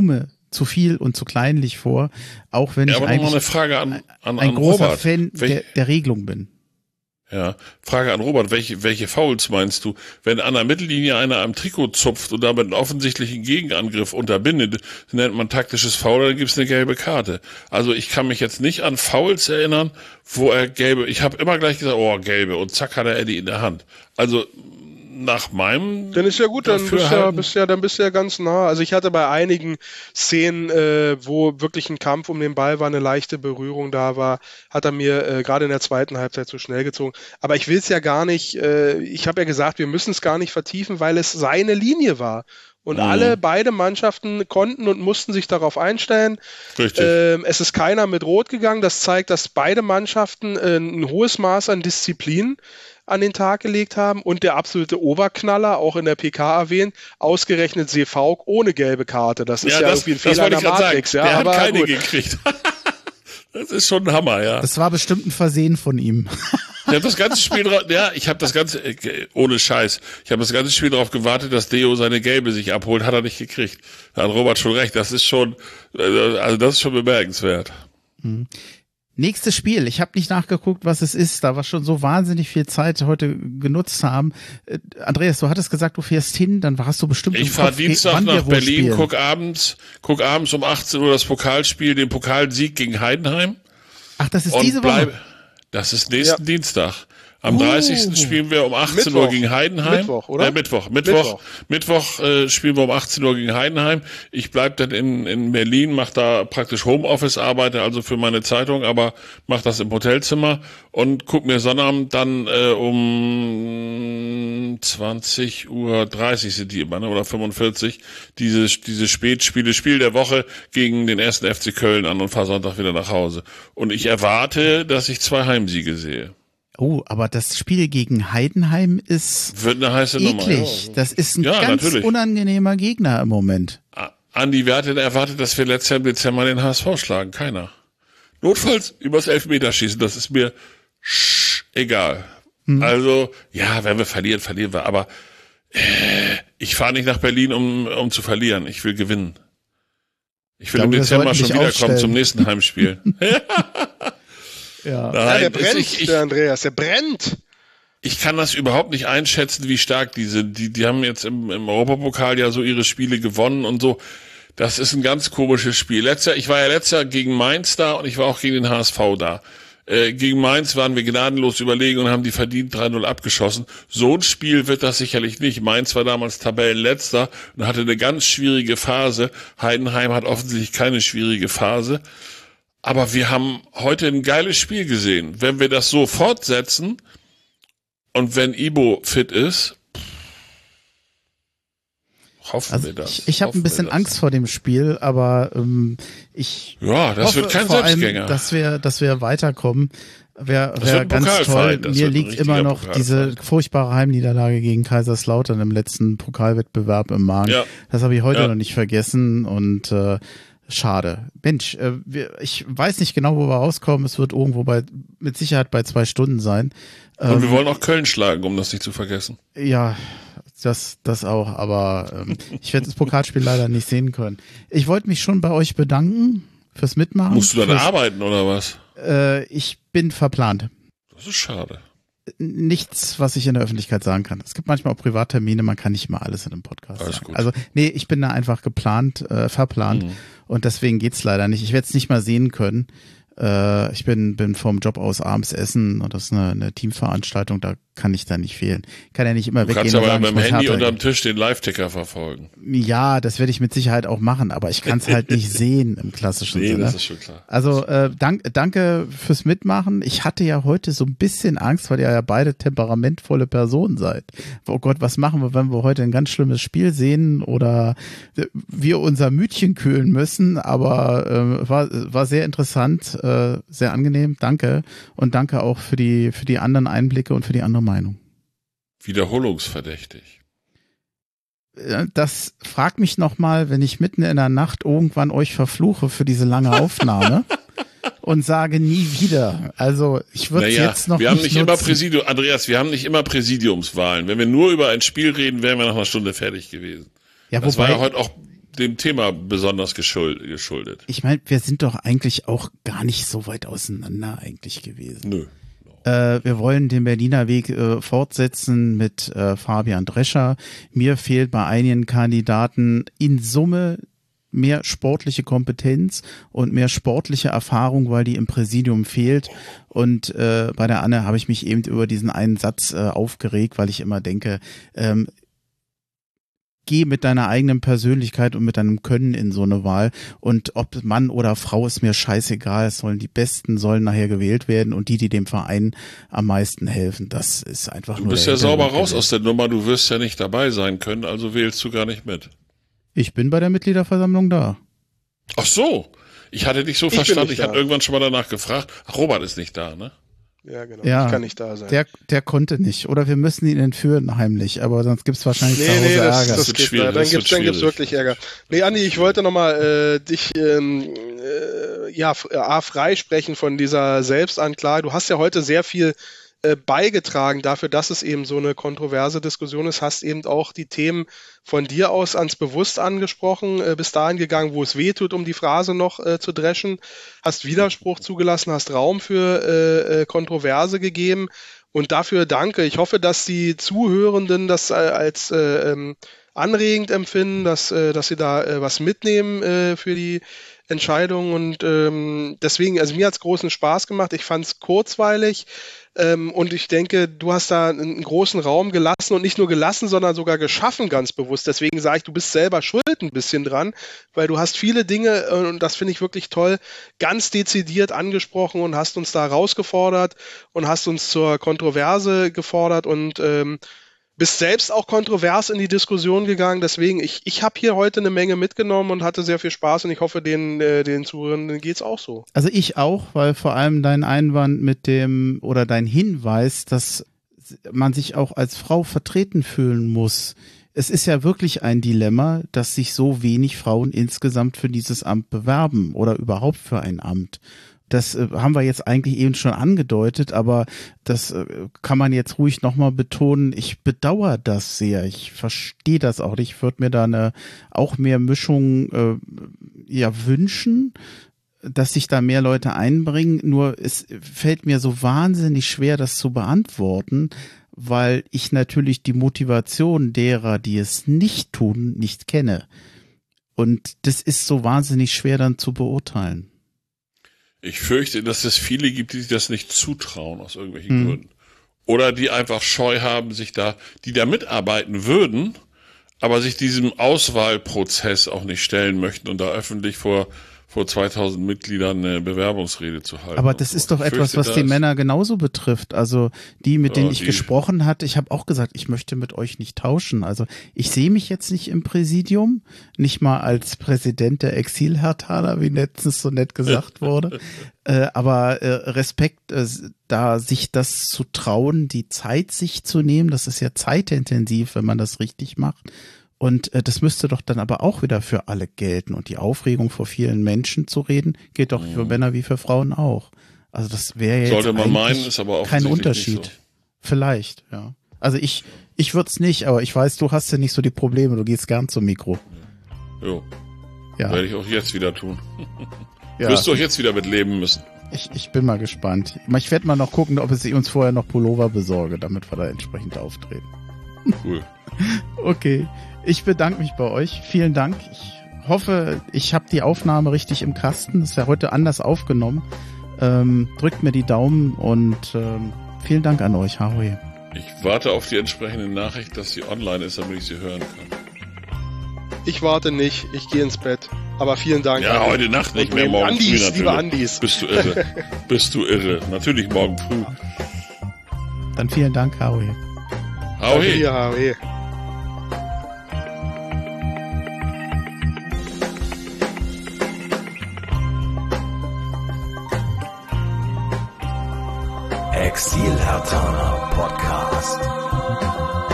zu viel und zu kleinlich vor, auch wenn ich aber eigentlich noch mal eine Frage an ein großer Robert. Fan der Regelung bin. Ja, Frage an Robert, welche Fouls meinst du? Wenn an der Mittellinie einer am Trikot zupft und damit einen offensichtlichen Gegenangriff unterbindet, nennt man taktisches Foul, dann gibt's eine gelbe Karte. Also ich kann mich jetzt nicht an Fouls erinnern, wo er gelbe, ich habe immer gleich gesagt, oh, gelbe, und zack hat er Eddie in der Hand. Also nach meinem... Dann ist ja gut, dann bist du ja ganz nah. Also ich hatte bei einigen Szenen, wo wirklich ein Kampf um den Ball war, eine leichte Berührung da war, hat er mir gerade in der zweiten Halbzeit zu schnell gezogen. Aber ich will es ja gar nicht, ich habe ja gesagt, wir müssen es gar nicht vertiefen, weil es seine Linie war. Und beide Mannschaften konnten und mussten sich darauf einstellen. Richtig. Es ist keiner mit Rot gegangen. Das zeigt, dass beide Mannschaften ein hohes Maß an Disziplin an den Tag gelegt haben und der absolute Oberknaller, auch in der PK erwähnt, ausgerechnet Seefauk ohne gelbe Karte. Das ist ja irgendwie ein Fehler in der Matrix. Ja, der hat keine gekriegt. Das ist schon ein Hammer, ja. Das war bestimmt ein Versehen von ihm. Ich habe das ganze Spiel ohne Scheiß, ich habe das ganze Spiel darauf gewartet, dass Deo seine Gelbe sich abholt, hat er nicht gekriegt. Da hat Robert schon recht, das ist schon bemerkenswert. Nächstes Spiel, ich habe nicht nachgeguckt, was es ist, da wir schon so wahnsinnig viel Zeit heute genutzt haben. Andreas, du hattest gesagt, du fährst hin, dann warst du bestimmt Ich fahre Dienstag nach Berlin, guck abends um 18 Uhr das Pokalspiel, den Pokalsieg gegen Heidenheim. Ach, das ist diese Woche? Das ist nächsten Dienstag. Am 30. spielen wir um 18 Uhr gegen Heidenheim. Mittwoch, oder? Mittwoch spielen wir um 18 Uhr gegen Heidenheim. Ich bleib dann in Berlin, mache da praktisch Homeoffice, arbeite also für meine Zeitung, aber mache das im Hotelzimmer und guck mir Sonnabend dann um 20:30 Uhr sind die immer, ne, oder 45, diese Spätspiele, Spiel der Woche gegen den 1. FC Köln an und fahre Sonntag wieder nach Hause. Und ich erwarte, dass ich 2 Heimsiege sehe. Oh, aber das Spiel gegen Heidenheim wird eine heiße Nummer. Ja. Das ist ein ganz unangenehmer Gegner im Moment. Andi, wer hat denn erwartet, dass wir letztes Jahr im Dezember den HSV schlagen? Keiner. Notfalls übers Elfmeterschießen, das ist mir egal. Also, ja, wenn wir verlieren, verlieren wir. Aber ich fahre nicht nach Berlin, um zu verlieren. Ich will gewinnen. Ich will im Dezember schon wiederkommen zum nächsten Heimspiel. Ja. Nein, der brennt, der Andreas, der brennt. Ich kann das überhaupt nicht einschätzen, wie stark die sind. Die haben jetzt im Europapokal ja so ihre Spiele gewonnen und so. Das ist ein ganz komisches Spiel. Ich war ja letztes Jahr gegen Mainz da und ich war auch gegen den HSV da. Gegen Mainz waren wir gnadenlos überlegen und haben die verdient 3-0 abgeschossen. So ein Spiel wird das sicherlich nicht. Mainz war damals Tabellenletzter und hatte eine ganz schwierige Phase. Heidenheim hat offensichtlich keine schwierige Phase. Aber wir haben heute ein geiles Spiel gesehen. Wenn wir das so fortsetzen und wenn Ibo fit ist, hoffen wir das. Ich habe ein bisschen Angst vor dem Spiel, aber das wird kein Selbstgänger. Dass wir weiterkommen, wäre ganz toll. Mir liegt immer noch diese furchtbare Heimniederlage gegen Kaiserslautern im letzten Pokalwettbewerb im Magen. Ja. Das habe ich heute noch nicht vergessen und schade. Mensch, ich weiß nicht genau, wo wir rauskommen. Es wird irgendwo mit Sicherheit bei 2 Stunden sein. Und wir wollen auch Köln schlagen, um das nicht zu vergessen. Ja, das auch. Aber ich werde das Pokalspiel leider nicht sehen können. Ich wollte mich schon bei euch bedanken fürs Mitmachen. Musst du dann arbeiten oder was? Ich bin verplant. Das ist schade. Nichts, was ich in der Öffentlichkeit sagen kann. Es gibt manchmal auch Privattermine, man kann nicht immer alles in einem Podcast sagen. Gut. Also nee, ich bin da einfach verplant und deswegen geht's leider nicht. Ich werde es nicht mal sehen können. Ich bin vom Job aus abends essen und das ist eine Teamveranstaltung, da kann ich da nicht fehlen. Kann ja nicht immer weggehen. Du kannst aber beim Handy unterm Tisch den Live-Ticker verfolgen. Ja, das werde ich mit Sicherheit auch machen, aber ich kann es halt nicht sehen im klassischen Sinne. Das ist schon klar. Also danke fürs Mitmachen. Ich hatte ja heute so ein bisschen Angst, weil ihr ja beide temperamentvolle Personen seid. Oh Gott, was machen wir, wenn wir heute ein ganz schlimmes Spiel sehen oder wir unser Mütchen kühlen müssen, aber war sehr interessant, sehr angenehm. Danke und danke auch für die anderen Einblicke und für die andere Meinung. Wiederholungsverdächtig. Das fragt mich nochmal, wenn ich mitten in der Nacht irgendwann euch verfluche für diese lange Aufnahme und sage nie wieder. Also ich würde jetzt noch wir haben nicht immer Andreas, wir haben nicht immer Präsidiumswahlen. Wenn wir nur über ein Spiel reden, wären wir nach einer Stunde fertig gewesen. Ja, das war ja heute auch dem Thema besonders geschuldet. Ich meine, wir sind doch eigentlich auch gar nicht so weit auseinander eigentlich gewesen. Nö. Wir wollen den Berliner Weg fortsetzen mit Fabian Drescher. Mir fehlt bei einigen Kandidaten in Summe mehr sportliche Kompetenz und mehr sportliche Erfahrung, weil die im Präsidium fehlt. Und bei der Anne habe ich mich eben über diesen einen Satz aufgeregt, weil ich immer denke, geh mit deiner eigenen Persönlichkeit und mit deinem Können in so eine Wahl, und ob Mann oder Frau ist mir scheißegal, es sollen die Besten sollen nachher gewählt werden und die dem Verein am meisten helfen, das ist einfach nur. Du bist ja sauber raus aus der Nummer, du wirst ja nicht dabei sein können, also wählst du gar nicht mit. Ich bin bei der Mitgliederversammlung da. Ach so, ich hatte dich so verstanden, ich hatte irgendwann schon mal danach gefragt, ach, Robert ist nicht da, ne? Ja, genau. Ja, ich kann nicht da sein. Der konnte nicht. Oder wir müssen ihn entführen heimlich, aber sonst gibt's wahrscheinlich zu Hause Ärger. Das geht schwierig. Dann gibt's wirklich Ärger. Nee, Andi, ich wollte nochmal dich freisprechen von dieser Selbstanklage. Du hast ja heute sehr viel beigetragen dafür, dass es eben so eine kontroverse Diskussion ist, hast eben auch die Themen von dir aus ans Bewusst angesprochen, bis dahin gegangen, wo es weh tut, um die Phrase noch zu dreschen, hast Widerspruch zugelassen, hast Raum für Kontroverse gegeben und dafür danke. Ich hoffe, dass die Zuhörenden das als anregend empfinden, dass sie da was mitnehmen für die Entscheidung und deswegen, also mir hat es großen Spaß gemacht, ich fand es kurzweilig, und ich denke, du hast da einen großen Raum gelassen und nicht nur gelassen, sondern sogar geschaffen, ganz bewusst. Deswegen sage ich, du bist selber schuld ein bisschen dran, weil du hast viele Dinge, und das finde ich wirklich toll, ganz dezidiert angesprochen und hast uns da herausgefordert und hast uns zur Kontroverse gefordert und bist selbst auch kontrovers in die Diskussion gegangen. Deswegen, ich habe hier heute eine Menge mitgenommen und hatte sehr viel Spaß und ich hoffe, den Zuhörenden geht's auch so. Also ich auch, weil vor allem dein Einwand mit dem oder dein Hinweis, dass man sich auch als Frau vertreten fühlen muss. Es ist ja wirklich ein Dilemma, dass sich so wenig Frauen insgesamt für dieses Amt bewerben oder überhaupt für ein Amt. Das haben wir jetzt eigentlich eben schon angedeutet, aber das kann man jetzt ruhig nochmal betonen. Ich bedauere das sehr. Ich verstehe das auch nicht. Ich würde mir da auch mehr Mischung wünschen, dass sich da mehr Leute einbringen. Nur es fällt mir so wahnsinnig schwer, das zu beantworten, weil ich natürlich die Motivation derer, die es nicht tun, nicht kenne. Und das ist so wahnsinnig schwer dann zu beurteilen. Ich fürchte, dass es viele gibt, die sich das nicht zutrauen, aus irgendwelchen Gründen. Oder die einfach Scheu haben, die da mitarbeiten würden, aber sich diesem Auswahlprozess auch nicht stellen möchten und da öffentlich vor 2000 Mitgliedern eine Bewerbungsrede zu halten. Aber das ist doch etwas, was die Männer genauso betrifft. Also die, mit denen ich gesprochen hatte, ich habe auch gesagt, ich möchte mit euch nicht tauschen. Also ich sehe mich jetzt nicht im Präsidium, nicht mal als Präsident der Exil-Herthaner, wie letztens so nett gesagt wurde. Aber Respekt, da sich das zu trauen, die Zeit sich zu nehmen, das ist ja zeitintensiv, wenn man das richtig macht. Und das müsste doch dann aber auch wieder für alle gelten. Und die Aufregung vor vielen Menschen zu reden, geht doch für Männer wie für Frauen auch. Also das wäre jetzt sollte man meinen, ist aber auch kein Unterschied. Nicht so. Vielleicht, ja. Also ich würde es nicht, aber ich weiß, du hast ja nicht so die Probleme. Du gehst gern zum Mikro. Jo. Ja. Werde ich auch jetzt wieder tun. Ja. Wirst du auch jetzt wieder mitleben müssen. Ich bin mal gespannt. Ich werde mal noch gucken, ob ich uns vorher noch Pullover besorge, damit wir da entsprechend auftreten. Cool. Okay. Ich bedanke mich bei euch. Vielen Dank. Ich hoffe, ich habe die Aufnahme richtig im Kasten. Das ist ja heute anders aufgenommen. Drückt mir die Daumen und vielen Dank an euch. Ahoi. Ich warte auf die entsprechende Nachricht, dass sie online ist, damit ich sie hören kann. Ich warte nicht. Ich gehe ins Bett. Aber vielen Dank. Ja, heute Nacht nicht mehr, morgen früh natürlich. Liebe Andis. Bist du irre. Bist du irre. Natürlich morgen früh. Dann vielen Dank, Ahoi. Ahoi. Ahoi. Exil-Herthaner Podcast.